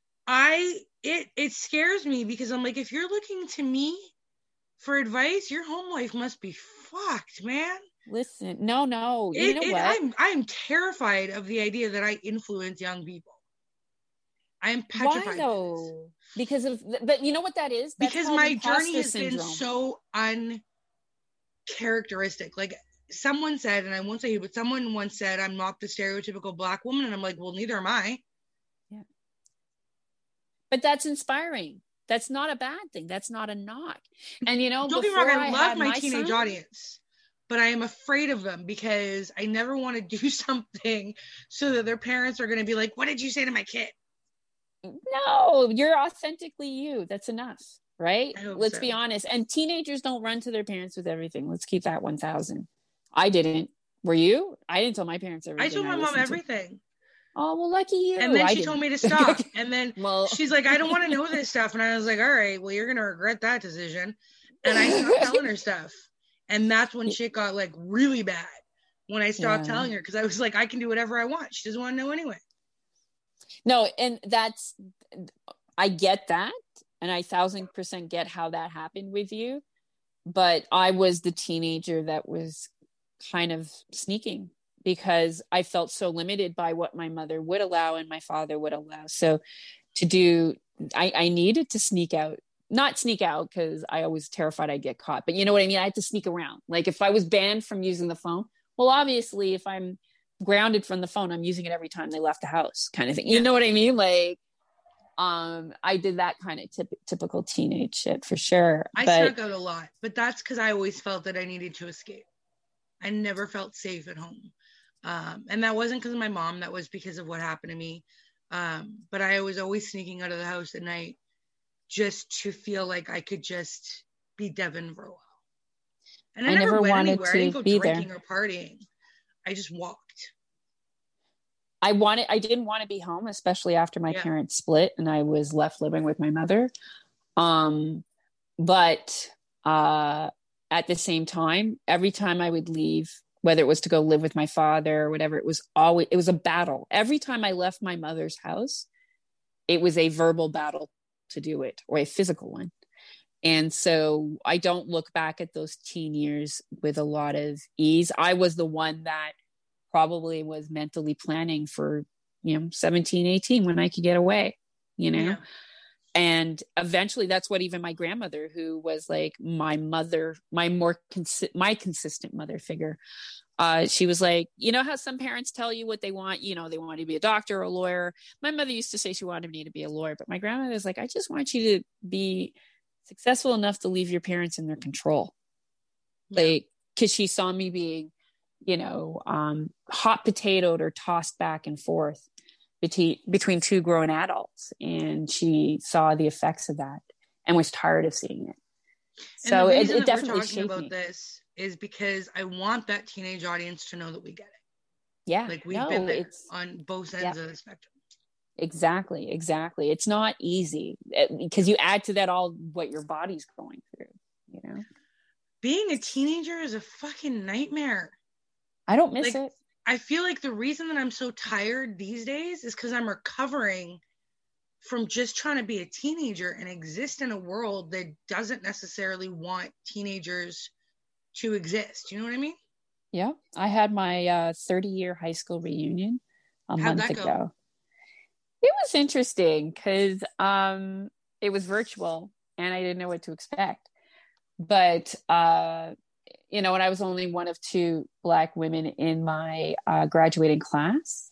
It scares me, because I'm like, if you're looking to me for advice, your home life must be fucked, man. Listen, no. You know what? I'm terrified of the idea that I influence young people. I am petrified. Why though? Because of, but you know what that is? That's because my journey has been so uncharacteristic. Like someone said, and I won't say who, but someone once said, I'm not the stereotypical Black woman. And I'm like, well, neither am I. Yeah. But that's inspiring. That's not a bad thing. That's not a knock. And don't be wrong, I love my teenage audience, but I am afraid of them, because I never want to do something so that their parents are going to be like, what did you say to my kid? No, you're authentically you. That's enough, right? Let's be honest. And teenagers don't run to their parents with everything. Let's keep that 1,000. I didn't. Were you? I didn't tell my parents everything. I told my mom everything. Oh, well, lucky you. And then she told me to stop. And then she's like, I don't want to know this stuff. And I was like, all right, well, you're going to regret that decision. And I stopped telling her stuff. And that's when shit got like really bad, when I stopped telling her, because I was like, I can do whatever I want. She doesn't want to know anyway. No, and I get that. And I 1,000% get how that happened with you. But I was the teenager that was kind of sneaking, because I felt so limited by what my mother would allow and my father would allow. So I needed to sneak out, not sneak out because I was terrified I'd get caught, but you know what I mean? I had to sneak around. Like if I was banned from using the phone, well, obviously if I'm grounded from the phone, I'm using it every time they left the house kind of thing. You know what I mean? Like, I did that kind of typical teenage shit for sure. I snuck out a lot, but that's because I always felt that I needed to escape. I never felt safe at home. And that wasn't because of my mom. That was because of what happened to me. But I was always sneaking out of the house at night just to feel like I could just be Devin for a while. And I never went wanted anywhere. to I didn't go be drinking there or partying. I just walked. I didn't want to be home, especially after my parents split and I was left living with my mother. But at the same time, every time I would leave, whether it was to go live with my father or whatever, it was a battle. Every time I left my mother's house, it was a verbal battle to do it, or a physical one. And so I don't look back at those teen years with a lot of ease. I was the one that probably was mentally planning for, 17, 18 when I could get away, And eventually that's what even my grandmother, who was like my mother, my consistent mother figure. She was like, how some parents tell you what they want, they want you to be a doctor or a lawyer. My mother used to say she wanted me to be a lawyer, but my grandmother was like, I just want you to be successful enough to leave your parents in their control. Like, cause she saw me being, hot potatoed or tossed back and forth. between two grown adults, and she saw the effects of that and was tired of seeing it. So it definitely shaped me. This is because I want that teenage audience to know that we get it. Yeah, like we've been there on both ends of the spectrum. Exactly. It's not easy because you add to that all what your body's going through. You know, being a teenager is a fucking nightmare. I don't miss it. I feel like the reason that I'm so tired these days is because I'm recovering from just trying to be a teenager and exist in a world that doesn't necessarily want teenagers to exist. You know what I mean? Yeah. I had my 30-year high school reunion a month ago. It was interesting because it was virtual and I didn't know what to expect. But and I was only one of 2 Black women in my graduating class.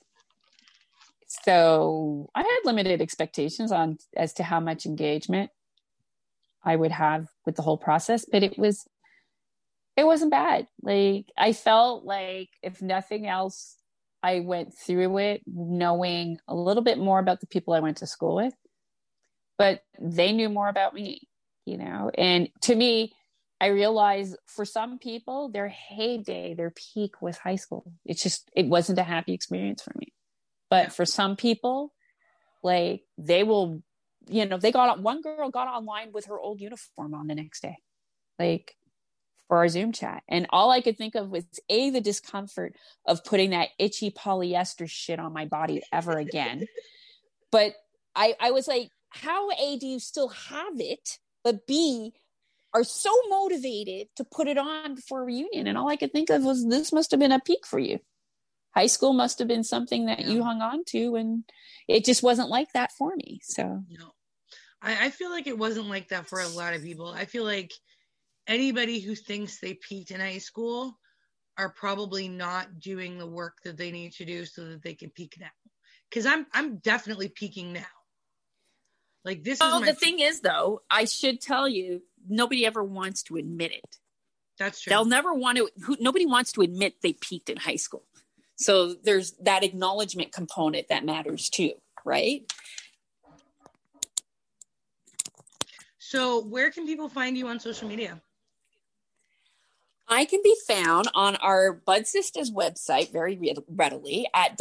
So I had limited expectations as to how much engagement I would have with the whole process, but it wasn't bad. Like, I felt like, if nothing else, I went through it knowing a little bit more about the people I went to school with, but they knew more about me, and to me, I realized for some people, their heyday, their peak was high school. It wasn't a happy experience for me. But for some people, like, they will, one girl got online with her old uniform on the next day, like, for our Zoom chat. And all I could think of was the discomfort of putting that itchy polyester shit on my body ever again. But I was like, how A, do you still have it? But B, are so motivated to put it on for a reunion. And all I could think of was, this must have been a peak for you. High school must have been something that you hung on to, and it just wasn't like that for me. So I feel like it wasn't like that for a lot of people. I feel like anybody who thinks they peaked in high school are probably not doing the work that they need to do so that they can peak now. Because I'm definitely peaking now. Like, this is the thing is, though, I should tell you, nobody ever wants to admit it. That's true. They'll never want to. Nobody wants to admit they peaked in high school. So there's that acknowledgement component that matters too, right? So where can people find you on social media? I can be found on our Bud Sisters website very readily at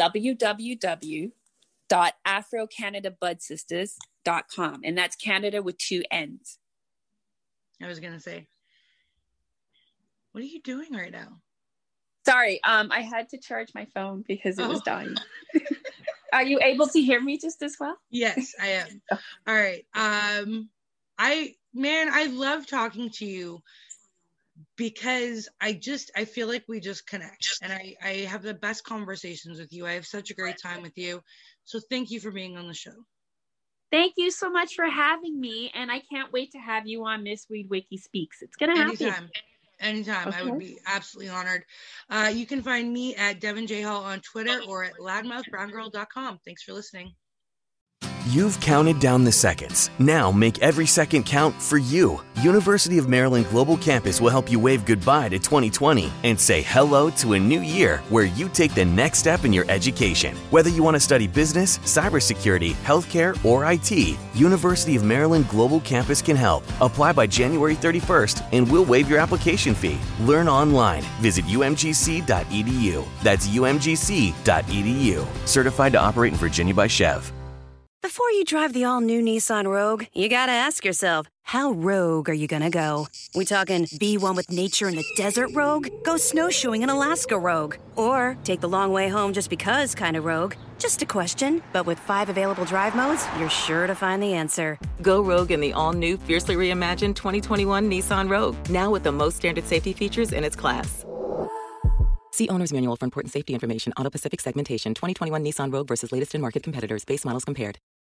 www.afrocanadabudsisters.com. And that's Canada with 2 N's. I was going to say, what are you doing right now? Sorry, I had to charge my phone because it was dying. Are you able to hear me just as well? Yes, I am. All right. I love talking to you because I feel like we just connect, and I have the best conversations with you. I have such a great time with you. So thank you for being on the show. Thank you so much for having me, and I can't wait to have you on Miss Weed Wiki Speaks. It's going to happen. Anytime. Okay. I would be absolutely honored. You can find me at Devin J. Hall on Twitter or at loudmouthbrowngirl.com. Thanks for listening. You've counted down the seconds. Now make every second count for you. University of Maryland Global Campus will help you wave goodbye to 2020 and say hello to a new year where you take the next step in your education. Whether you want to study business, cybersecurity, healthcare, or IT, University of Maryland Global Campus can help. Apply by January 31st and we'll waive your application fee. Learn online. Visit umgc.edu. That's umgc.edu. Certified to operate in Virginia by Chev. Before you drive the all-new Nissan Rogue, you gotta ask yourself, how rogue are you gonna go? We talking be one with nature in the desert rogue? Go snowshoeing in Alaska rogue? Or take the long way home just because kind of rogue? Just a question, but with 5 available drive modes, you're sure to find the answer. Go rogue in the all-new, fiercely reimagined 2021 Nissan Rogue, now with the most standard safety features in its class. See Owner's Manual for important safety information. Auto Pacific segmentation. 2021 Nissan Rogue versus latest in market competitors. Base models compared.